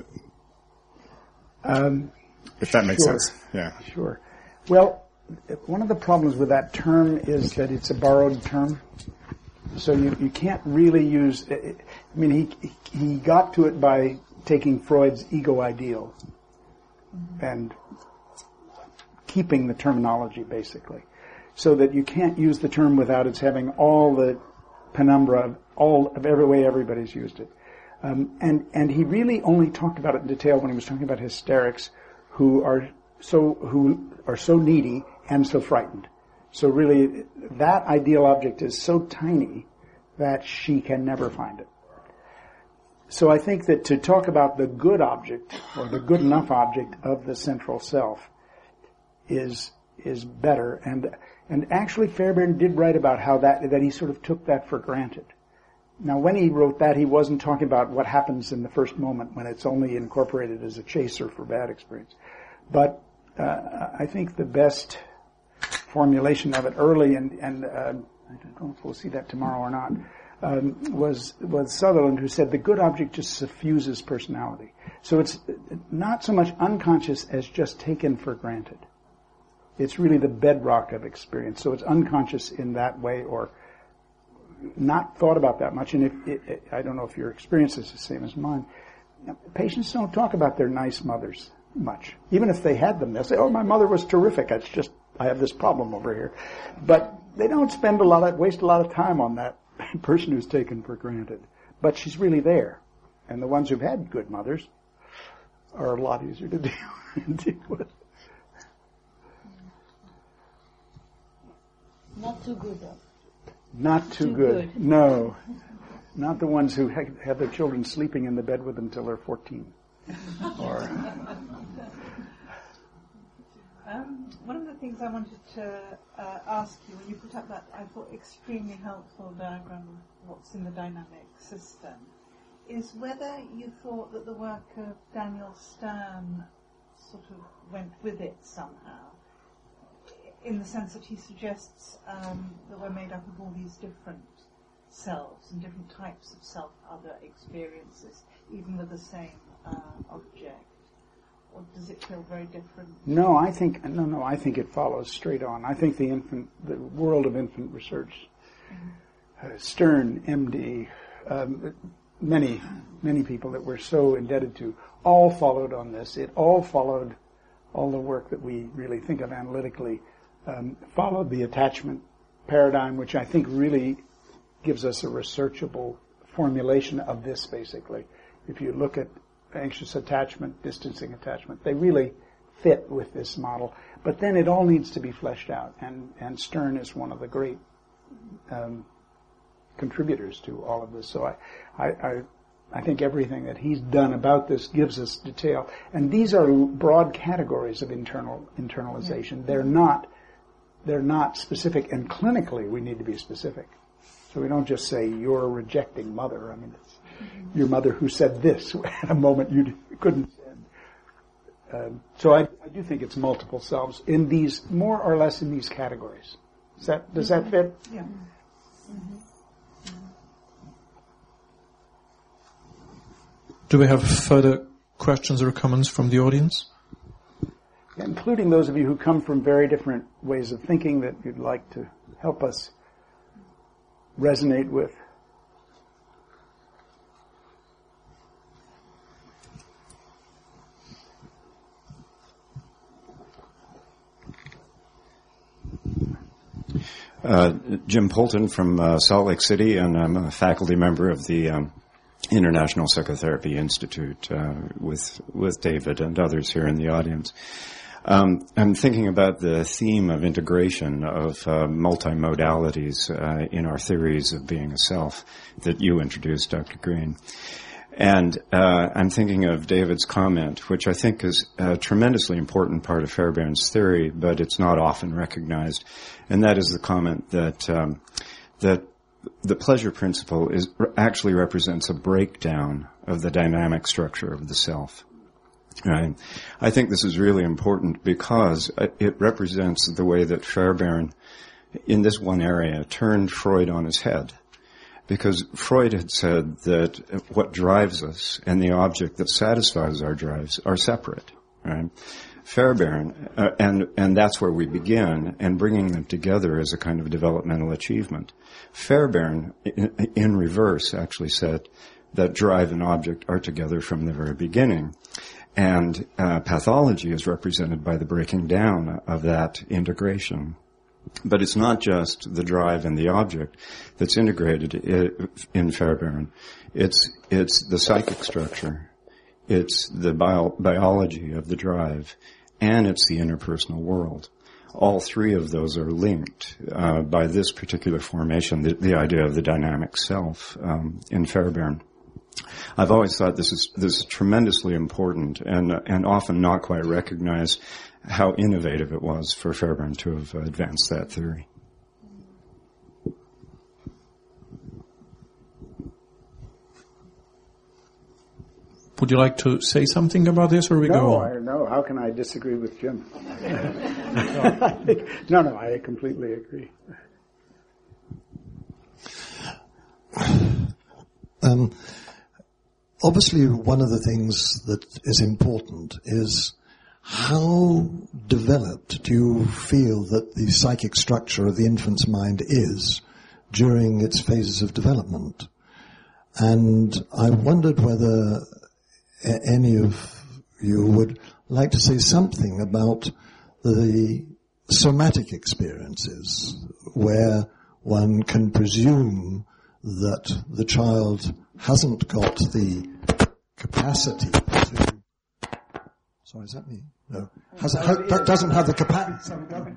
um, if that makes sure. sense, yeah. Sure. Well, one of the problems with that term is that it's a borrowed term, so you, you can't really use. I mean, he he got to it by taking Freud's ego ideal and keeping the terminology, basically, so that you can't use the term without its having all the penumbra of all of every way everybody's used it. Um, and and he really only talked about it in detail when he was talking about hysterics, who are so who are so needy and so frightened. So really, that ideal object is so tiny that she can never find it. So I think that to talk about the good object or the good enough object of the central self is is better, and and actually Fairbairn did write about how that that he sort of took that for granted. Now, when he wrote that, he wasn't talking about what happens in the first moment when it's only incorporated as a chaser for bad experience. But uh, I think the best formulation of it early, and and uh, I don't know if we'll see that tomorrow or not, um, was was Sutherland, who said the good object just suffuses personality. So it's not so much unconscious as just taken for granted. It's really the bedrock of experience. So it's unconscious in that way, or not thought about that much. And if it, it, I don't know if your experience is the same as mine. Patients don't talk about their nice mothers much. Even if they had them, they'll say, "Oh, my mother was terrific. It's just I have this problem over here." But they don't spend a lot of waste a lot of time on that person who's taken for granted. But she's really there, and the ones who've had good mothers are a lot easier to deal, deal with. Not too good, though. Not too, too good. good. No. Not the ones who ha- have their children sleeping in the bed with them till they're fourteen. Or um, one of the things I wanted to uh, ask you, when you put up that, I thought, extremely helpful diagram of what's in the dynamic system, is whether you thought that the work of Daniel Stern sort of went with it somehow, in the sense that he suggests um, that we're made up of all these different selves and different types of self-other experiences, even with the same uh, object? Or does it feel very different? No, I think no, no. I think it follows straight on. I think the infant, the world of infant research, mm-hmm. uh, Stern, M D, um, many, many people that we're so indebted to, all followed on this. It all followed, all the work that we really think of analytically, um, followed the attachment paradigm, which I think really gives us a researchable formulation of this. Basically, if you look at anxious attachment, distancing attachment, they really fit with this model. But then it all needs to be fleshed out, and, and Stern is one of the great um, contributors to all of this. So I, I, I, I think everything that he's done about this gives us detail. And these are broad categories of internal internalization. Mm-hmm. They're not, they're not specific, and clinically we need to be specific. So we don't just say, you're a rejecting mother. I mean, it's mm-hmm. your mother who said this at a moment you couldn't say. Um, so I, I do think it's multiple selves in these, more or less in these categories. Does that, does that fit? Yeah. Mm-hmm. Do we have further questions or comments from the audience? Including those of you who come from very different ways of thinking that you'd like to help us resonate with. Uh, Jim Polton from uh, Salt Lake City, and I'm a faculty member of the um, International Psychotherapy Institute uh, with with David and others here in the audience. Um, I'm thinking about the theme of integration of uh, multimodalities uh, in our theories of being a self that you introduced, Doctor Green. And uh, I'm thinking of David's comment, which I think is a tremendously important part of Fairbairn's theory, but it's not often recognized, and that is the comment that um, that the pleasure principle is actually represents a breakdown of the dynamic structure of the self. Right. I think this is really important because it represents the way that Fairbairn, in this one area, turned Freud on his head. Because Freud had said that what drives us and the object that satisfies our drives are separate. Right. Fairbairn, uh, and and that's where we begin, and bringing them together is a kind of developmental achievement. Fairbairn, in, in reverse, actually said that drive and object are together from the very beginning. And uh, pathology is represented by the breaking down of that integration. But it's not just the drive and the object that's integrated in Fairbairn. It's it's the psychic structure, it's the bio- biology of the drive, and it's the interpersonal world. All three of those are linked uh, by this particular formation, the, the idea of the dynamic self um, in Fairbairn. I've always thought this is this is tremendously important and and often not quite recognized how innovative it was for Fairbairn to have advanced that theory. Would you like to say something about this, or we no, go on? I, no, how can I disagree with Jim? no, no, I completely agree. Um, obviously, one of the things that is important is how developed do you feel that the psychic structure of the infant's mind is during its phases of development? And I wondered whether any of you would like to say something about the somatic experiences where one can presume that the child hasn't got the capacity to... Sorry, is that me? No. Has, has, doesn't have the capacity...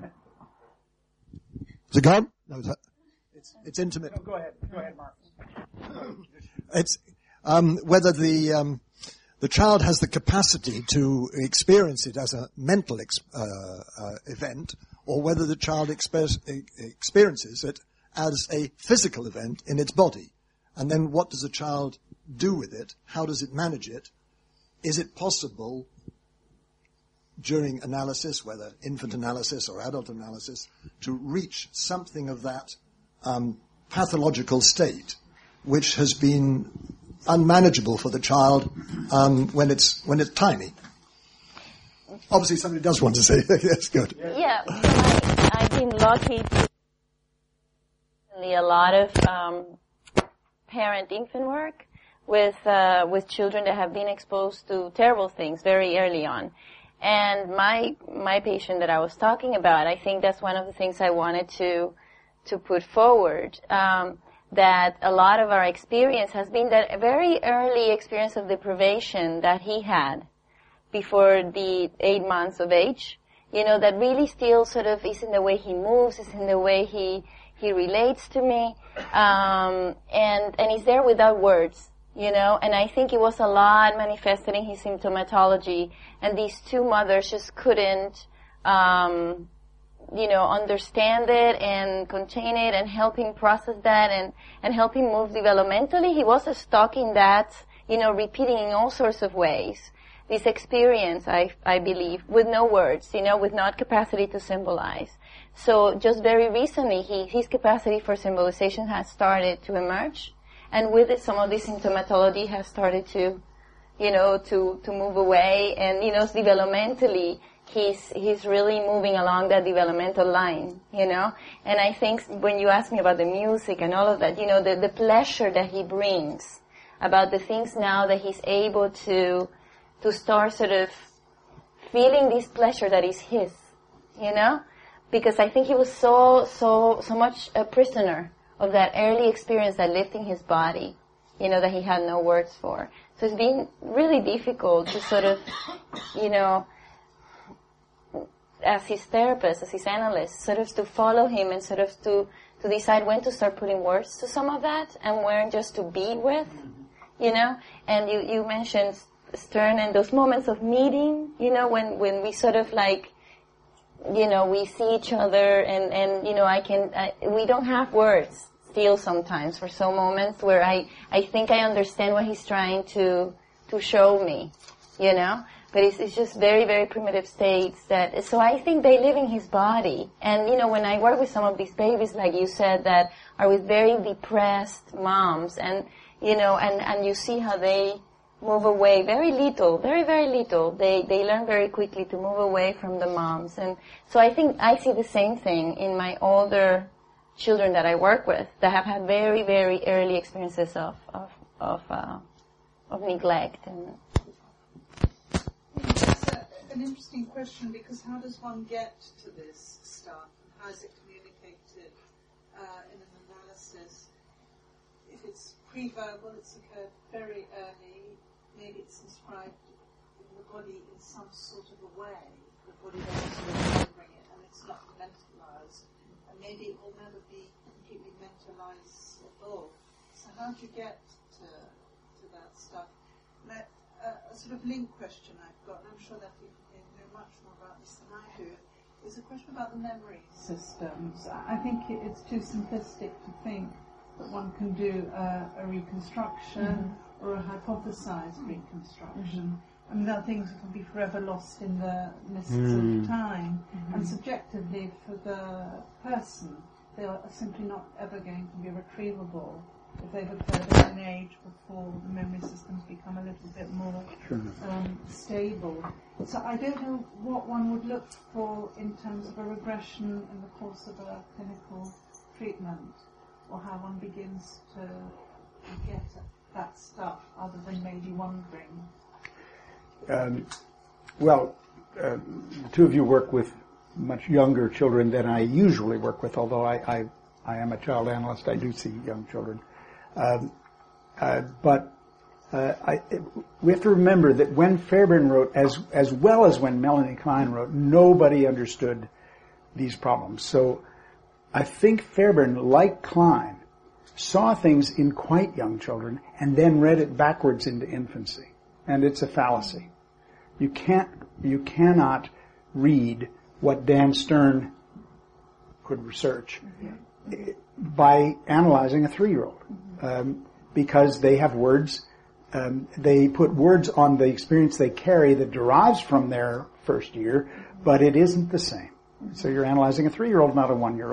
Is it gone? No, is that... It's, it's intimate. No, go ahead. Go ahead, Mark. It's um, whether the... Um, The child has the capacity to experience it as a mental ex- uh, uh, event, or whether the child exper- experiences it as a physical event in its body. And then what does the child do with it? How does it manage it? Is it possible during analysis, whether infant analysis or adult analysis, to reach something of that um, pathological state which has been unmanageable for the child um, when it's when it's tiny. Obviously, somebody does want to say yes. Good. Yeah, so I, I've been lucky to see a lot of um, parent-infant work with uh, with children that have been exposed to terrible things very early on. And my my patient that I was talking about, I think that's one of the things I wanted to to put forward. Um, that a lot of our experience has been that very early experience of deprivation that he had before the eight months of age, you know, that really still sort of is in the way he moves, is in the way he he relates to me, um, and and he's there without words, you know. And I think it was a lot manifested in his symptomatology, and these two mothers just couldn't, um, you know, understand it and contain it and help him process that and and help him move developmentally. He was stuck in that, you know, repeating in all sorts of ways this experience, I, I believe, with no words, you know, with not capacity to symbolize. So just very recently, he, his capacity for symbolization has started to emerge. And with it, some of this symptomatology has started to, you know, to, to move away. And, you know, developmentally, he's, he's really moving along that developmental line, you know. And I think when you ask me about the music and all of that, you know, the, the pleasure that he brings about the things now that he's able to to start sort of feeling this pleasure that is his, you know? Because I think he was so, so, so much a prisoner of that early experience that lived in his body, you know, that he had no words for. So it's been really difficult to sort of, you know, as his therapist, as his analyst, sort of to follow him and sort of to, to decide when to start putting words to some of that and when just to be with, you know? And you, you mentioned Stern and those moments of meeting, you know, when, when we sort of like, you know, we see each other and, and, you know, I can, I, we don't have words still sometimes for some moments where I, I think I understand what he's trying to, to show me, you know, but it's, it's just very, very primitive states that, so I think they live in his body. And, you know, when I work with some of these babies, like you said, that are with very depressed moms and, you know, and, and you see how they move away very little, very, very little. They, they learn very quickly to move away from the moms. And so I think I see the same thing in my older children that I work with that have had very, very early experiences of, of, of, uh, of neglect. And it's a, an interesting question because how does one get to this stuff? How is it communicated uh, in an analysis? If it's pre-verbal, it's occurred very early. Maybe it's inscribed in the body in some sort of a way. The body doesn't sort of remembering it, and it's not mentalized. And maybe it will never be completely mentalizable. So how do you get to to that stuff? And a, a sort of link question I've got, and I'm sure that you know much more about this than I do, is a question about the memory systems. I think it's too simplistic to think that one can do a, a reconstruction mm-hmm. or a hypothesized reconstruction. Mm-hmm. I mean, there are things that can be forever lost in the mists mm. of time. Mm-hmm. And subjectively, for the person, they are simply not ever going to be retrievable if they've occurred at an age before the memory systems become a little bit more sure. um, stable. So I don't know what one would look for in terms of a regression in the course of a clinical treatment, or how one begins to get that stuff, other than maybe wondering. Um, well, uh, the two of you work with much younger children than I usually work with, although I, I, I am a child analyst. I do see young children. Um, uh, but uh, I, it, we have to remember that when Fairbairn wrote, as, as well as when Melanie Klein wrote, nobody understood these problems. So I think Fairbairn, like Klein, saw things in quite young children and then read it backwards into infancy. And it's a fallacy. You can't, you cannot read what Dan Stern could research mm-hmm. by analyzing a three-year-old. Mm-hmm. Um, because they have words, um, they put words on the experience they carry that derives from their first year, but it isn't the same. So you're analyzing a three-year-old, not a one-year-old.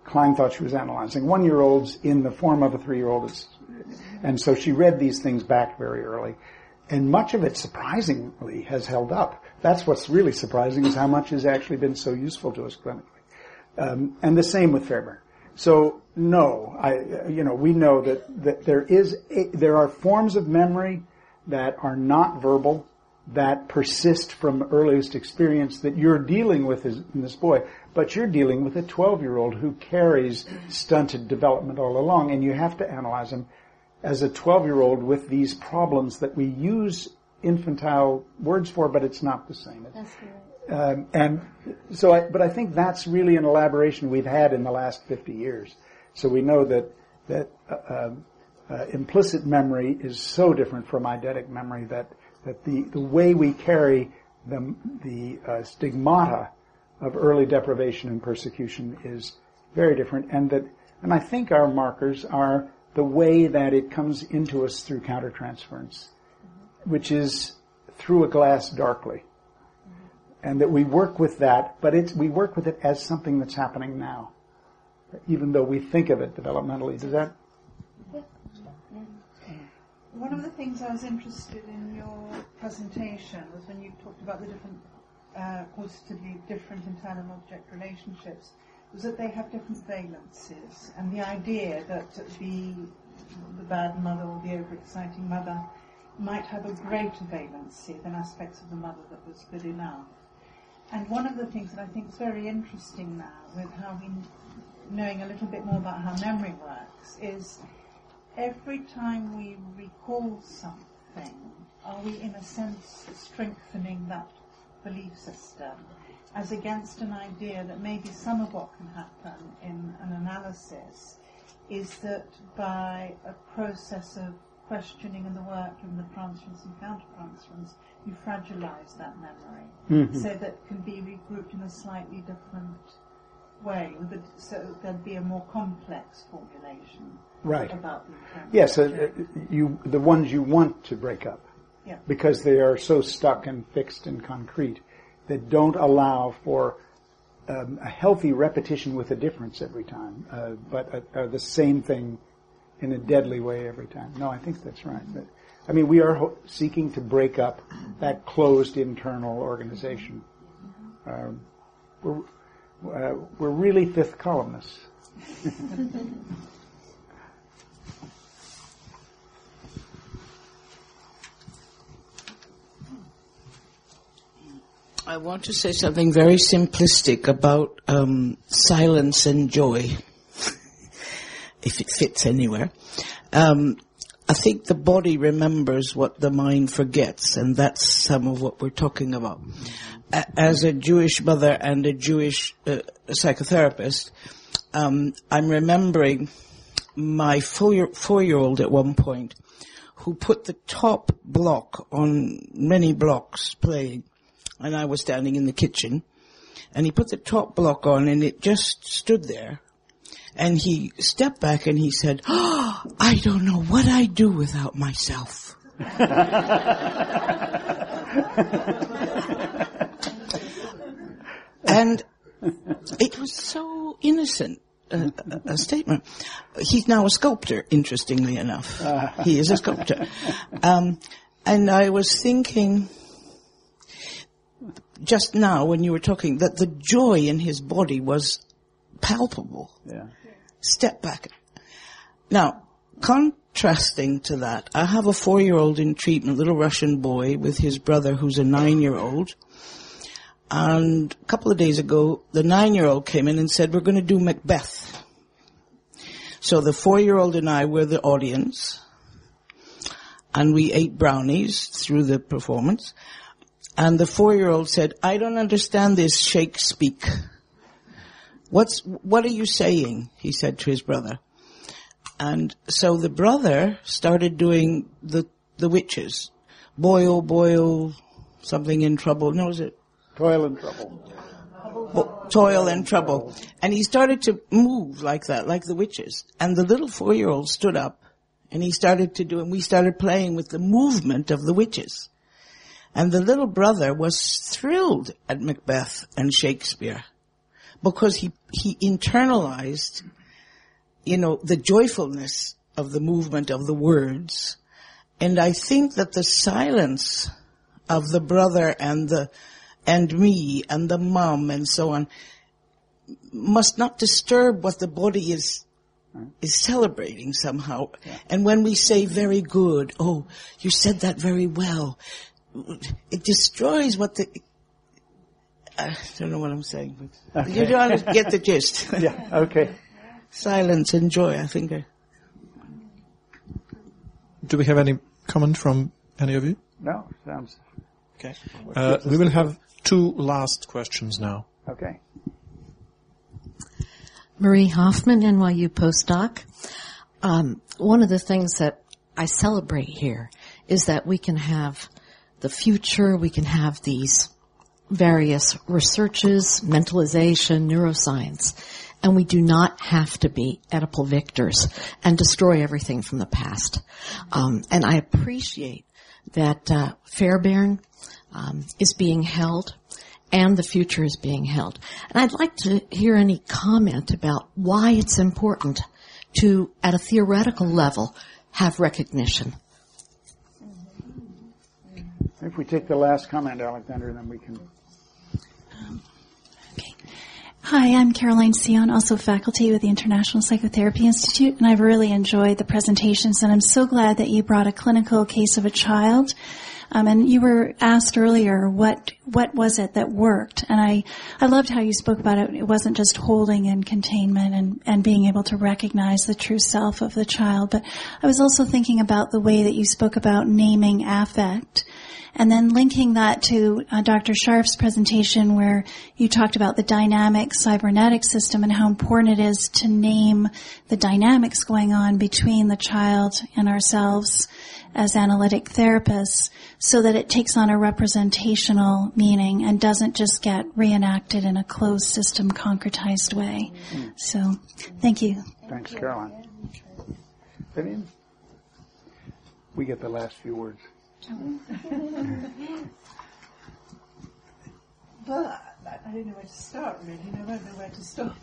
Klein thought she was analyzing one-year-olds in the form of a three-year-old. And so she read these things back very early. And much of it, surprisingly, has held up. That's what's really surprising, is how much has actually been so useful to us clinically. Um, and the same with Fairbairn. So, no, I, you know, we know that, that there is, a, there are forms of memory that are not verbal, that persist from earliest experience that you're dealing with as, in this boy, but you're dealing with a twelve-year-old who carries stunted development all along, and you have to analyze him as a twelve-year-old with these problems that we use infantile words for, but it's not the same. That's right. Um, and so, I, but I think that's really an elaboration we've had in the last fifty years. So we know that that uh, uh, implicit memory is so different from eidetic memory that that the, the way we carry the, the uh, stigmata of early deprivation and persecution is very different, and that, and I think our markers are the way that it comes into us through countertransference, which is through a glass darkly, and that we work with that, but it's, we work with it as something that's happening now, even though we think of it developmentally. Does that? One of the things I was interested in your presentation was when you talked about the different, uh, positively different internal object relationships, was that they have different valences, and the idea that the the bad mother or the overexciting mother might have a greater valency than aspects of the mother that was good enough. And one of the things that I think is very interesting now, with how we knowing a little bit more about how memory works, is every time we recall something, are we in a sense strengthening that belief system as against an idea that maybe some of what can happen in an analysis is that by a process of questioning and the work in the transference and countertransference, you fragilize that memory, mm-hmm. so that can be regrouped in a slightly different way, with a, so there'd be a more complex formulation. Right. About the yes, uh, you the ones you want to break up, yeah. because they are so stuck and fixed and concrete that don't allow for um, a healthy repetition with a difference every time, uh, but uh, uh, the same thing in a deadly way every time. No, I think that's right. But, I mean, we are ho- seeking to break up that closed internal organization. Um, we're uh, we're really fifth columnists. I want to say something very simplistic about um, silence and joy, if it fits anywhere. Um, I think the body remembers what the mind forgets, and that's some of what we're talking about. A- as a Jewish mother and a Jewish uh, psychotherapist, um, I'm remembering my four- four-year-old at one point who put the top block on many blocks playing, and I was standing in the kitchen, and he put the top block on, and it just stood there. And he stepped back and he said, "Oh, I don't know what I'd do without myself." And it was so innocent a, a statement. He's now a sculptor, interestingly enough. He is a sculptor. Um, and I was thinking just now when you were talking that the joy in his body was palpable. Yeah. Step back. Now, contrasting to that, I have a four-year-old in treatment, little Russian boy, with his brother who's a nine-year-old. And a couple of days ago, the nine-year-old came in and said, "We're going to do Macbeth." So the four-year-old and I were the audience, and we ate brownies through the performance. And the four-year-old said, "I don't understand this Shakespeare. What's, what are you saying?" he said to his brother. And so the brother started doing the, the witches. Boil, boil, something in trouble. No, is it? Toil and trouble. Bo- toil and trouble. And he started to move like that, like the witches. And the little four-year-old stood up and he started to do, and we started playing with the movement of the witches. And the little brother was thrilled at Macbeth and Shakespeare. because he, he internalized, you know, the joyfulness of the movement of the words. And I think that the silence of the brother and the, and me and the mom and so on must not disturb what the body is is celebrating somehow. Yeah. And when we say very good, oh, you said that very well, it destroys what the, I don't know what I'm saying, but okay. You don't get the gist. Yeah, okay. Silence and joy, I think. I... Do we have any comment from any of you? No, sounds... Okay. Uh, we will have two last questions now. Okay. Marie Hoffman, N Y U postdoc. Um, one of the things that I celebrate here is that we can have the future, we can have these various researches, mentalization, neuroscience, and we do not have to be Oedipal victors and destroy everything from the past. Um, and I appreciate that uh, Fairbairn um, is being held and the future is being held. And I'd like to hear any comment about why it's important to, at a theoretical level, have recognition. If we take the last comment, Alexander, then we can... Um, okay. Hi, I'm Caroline Sion, also faculty with the International Psychotherapy Institute, and I've really enjoyed the presentations, and I'm so glad that you brought a clinical case of a child. Um, and you were asked earlier, what what was it that worked? And I, I loved how you spoke about it. It wasn't just holding and containment and, and being able to recognize the true self of the child, but I was also thinking about the way that you spoke about naming affect. And then linking that to uh, Doctor Sharf's presentation where you talked about the dynamic cybernetic system and how important it is to name the dynamics going on between the child and ourselves as analytic therapists so that it takes on a representational meaning and doesn't just get reenacted in a closed system concretized way. Mm-hmm. So, thank you. Thanks, Caroline. Vivian? We get the last few words. Well, I, I don't know where to start, really. I don't know where to stop.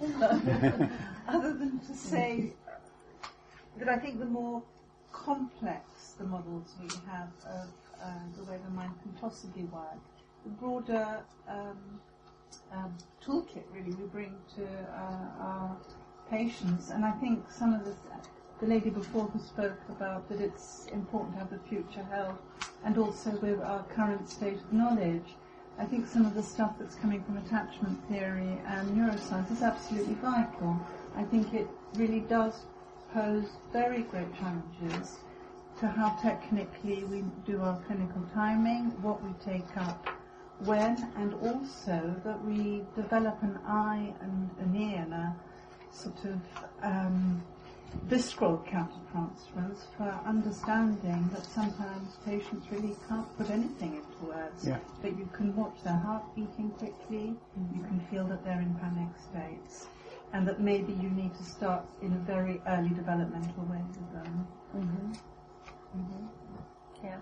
Other than to say that I think the more complex the models we have of uh, the way the mind can possibly work, the broader um, um, toolkit, really, we bring to uh, our patients. And I think some of the... The lady before who spoke about that it's important to have the future held, and also with our current state of knowledge, I think some of the stuff that's coming from attachment theory and neuroscience is absolutely vital. I think it really does pose very great challenges to how technically we do our clinical timing, what we take up when, and also that we develop an eye and an ear and a sort of um, visceral countertransference for understanding that sometimes patients really can't put anything into words, yeah. But you can watch their heart beating quickly, mm-hmm. You can feel that they're in panic states, and that maybe you need to start in a very early developmental way with them. Mm-hmm. Mm-hmm. Yeah,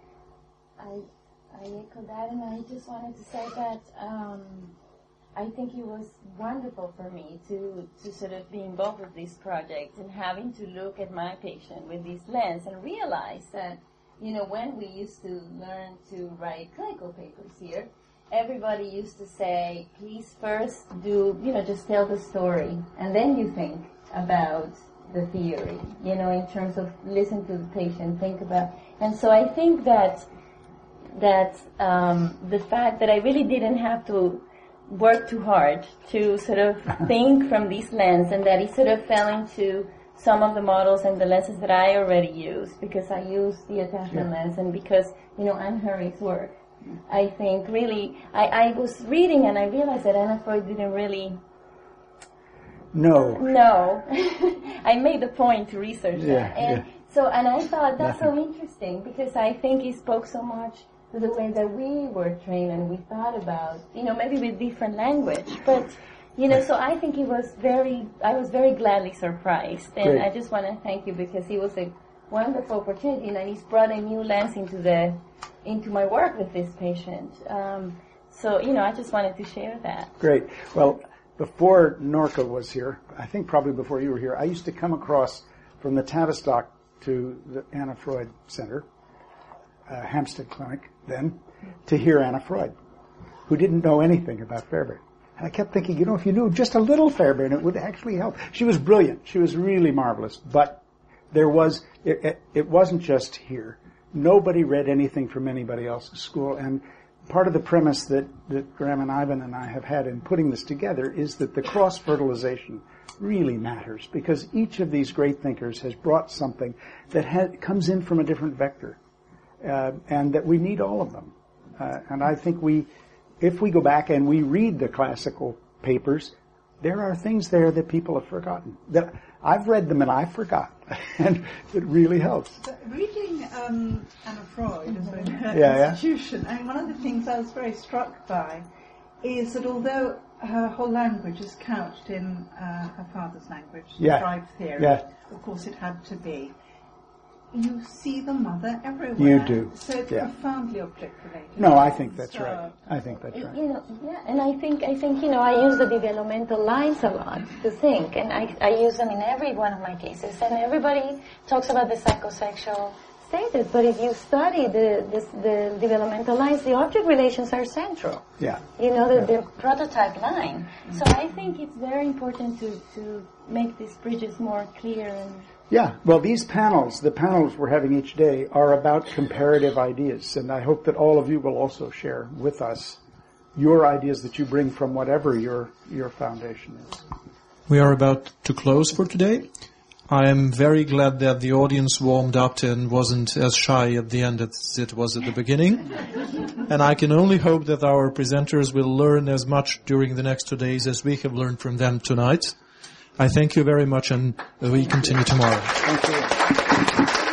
I I echo that, and I just wanted to say that um, I think it was wonderful for me to, to sort of be involved with this project and having to look at my patient with this lens and realize that, you know, when we used to learn to write clinical papers here, everybody used to say, please first do, you know, just tell the story, and then you think about the theory, you know, in terms of listen to the patient, think about, and so I think that, that um, the fact that I really didn't have to work too hard to sort of think from this lens, and that he sort of fell into some of the models and the lenses that I already used, because I used the attachment yeah. lens, and because, you know, Anne Hurry's work. I think really, I, I was reading and I realized that Anna Freud didn't really... No. No. I made the point to research yeah, that. And yeah. so, and I thought that's so interesting, because I think he spoke so much to the way that we were trained and we thought about, you know, maybe with different language, but, you know, so I think he was very, I was very gladly surprised, and Great. I just want to thank you, because it was a wonderful opportunity, and he's brought a new lens into the, into my work with this patient. Um, so, you know, I just wanted to share that. Great. Well, before Norca was here, I think probably before you were here, I used to come across from the Tavistock to the Anna Freud Center, uh, Hampstead Clinic then, to hear Anna Freud, who didn't know anything about Fairbairn. And I kept thinking, you know, if you knew just a little Fairbairn, it would actually help. She was brilliant. She was really marvelous. But there was, it, it, it wasn't just here. Nobody read anything from anybody else's school. And part of the premise that, that Graham and Ivan and I have had in putting this together is that the cross-fertilization really matters, because each of these great thinkers has brought something that ha- comes in from a different vector, uh, and that we need all of them. Uh, and I think we, if we go back and we read the classical papers, there are things there that people have forgotten. That I've read them and I forgot, and it really helps. So reading um, Anna Freud as in her yeah, institution, yeah. I mean, one of the things I was very struck by is that although her whole language is couched in uh, her father's language, yeah. Freud theory, yeah. of course it had to be, you see the mother everywhere. You do. So it's yeah. profoundly object-related. No, I think that's so, right. I think that's right. You know, yeah, and I think I think you know I use the developmental lines a lot to think, and I I use them in every one of my cases. And everybody talks about the psychosexual status, but if you study the the, the developmental lines, the object relations are central. Yeah. You know, the, yeah. the prototype line. Mm-hmm. So I think it's very important to to make these bridges more clear and. Yeah, well, these panels, the panels we're having each day, are about comparative ideas, and I hope that all of you will also share with us your ideas that you bring from whatever your your foundation is. We are about to close for today. I am very glad that the audience warmed up and wasn't as shy at the end as it was at the beginning. And I can only hope that our presenters will learn as much during the next two days as we have learned from them tonight. I thank you very much, and we continue tomorrow. Thank you.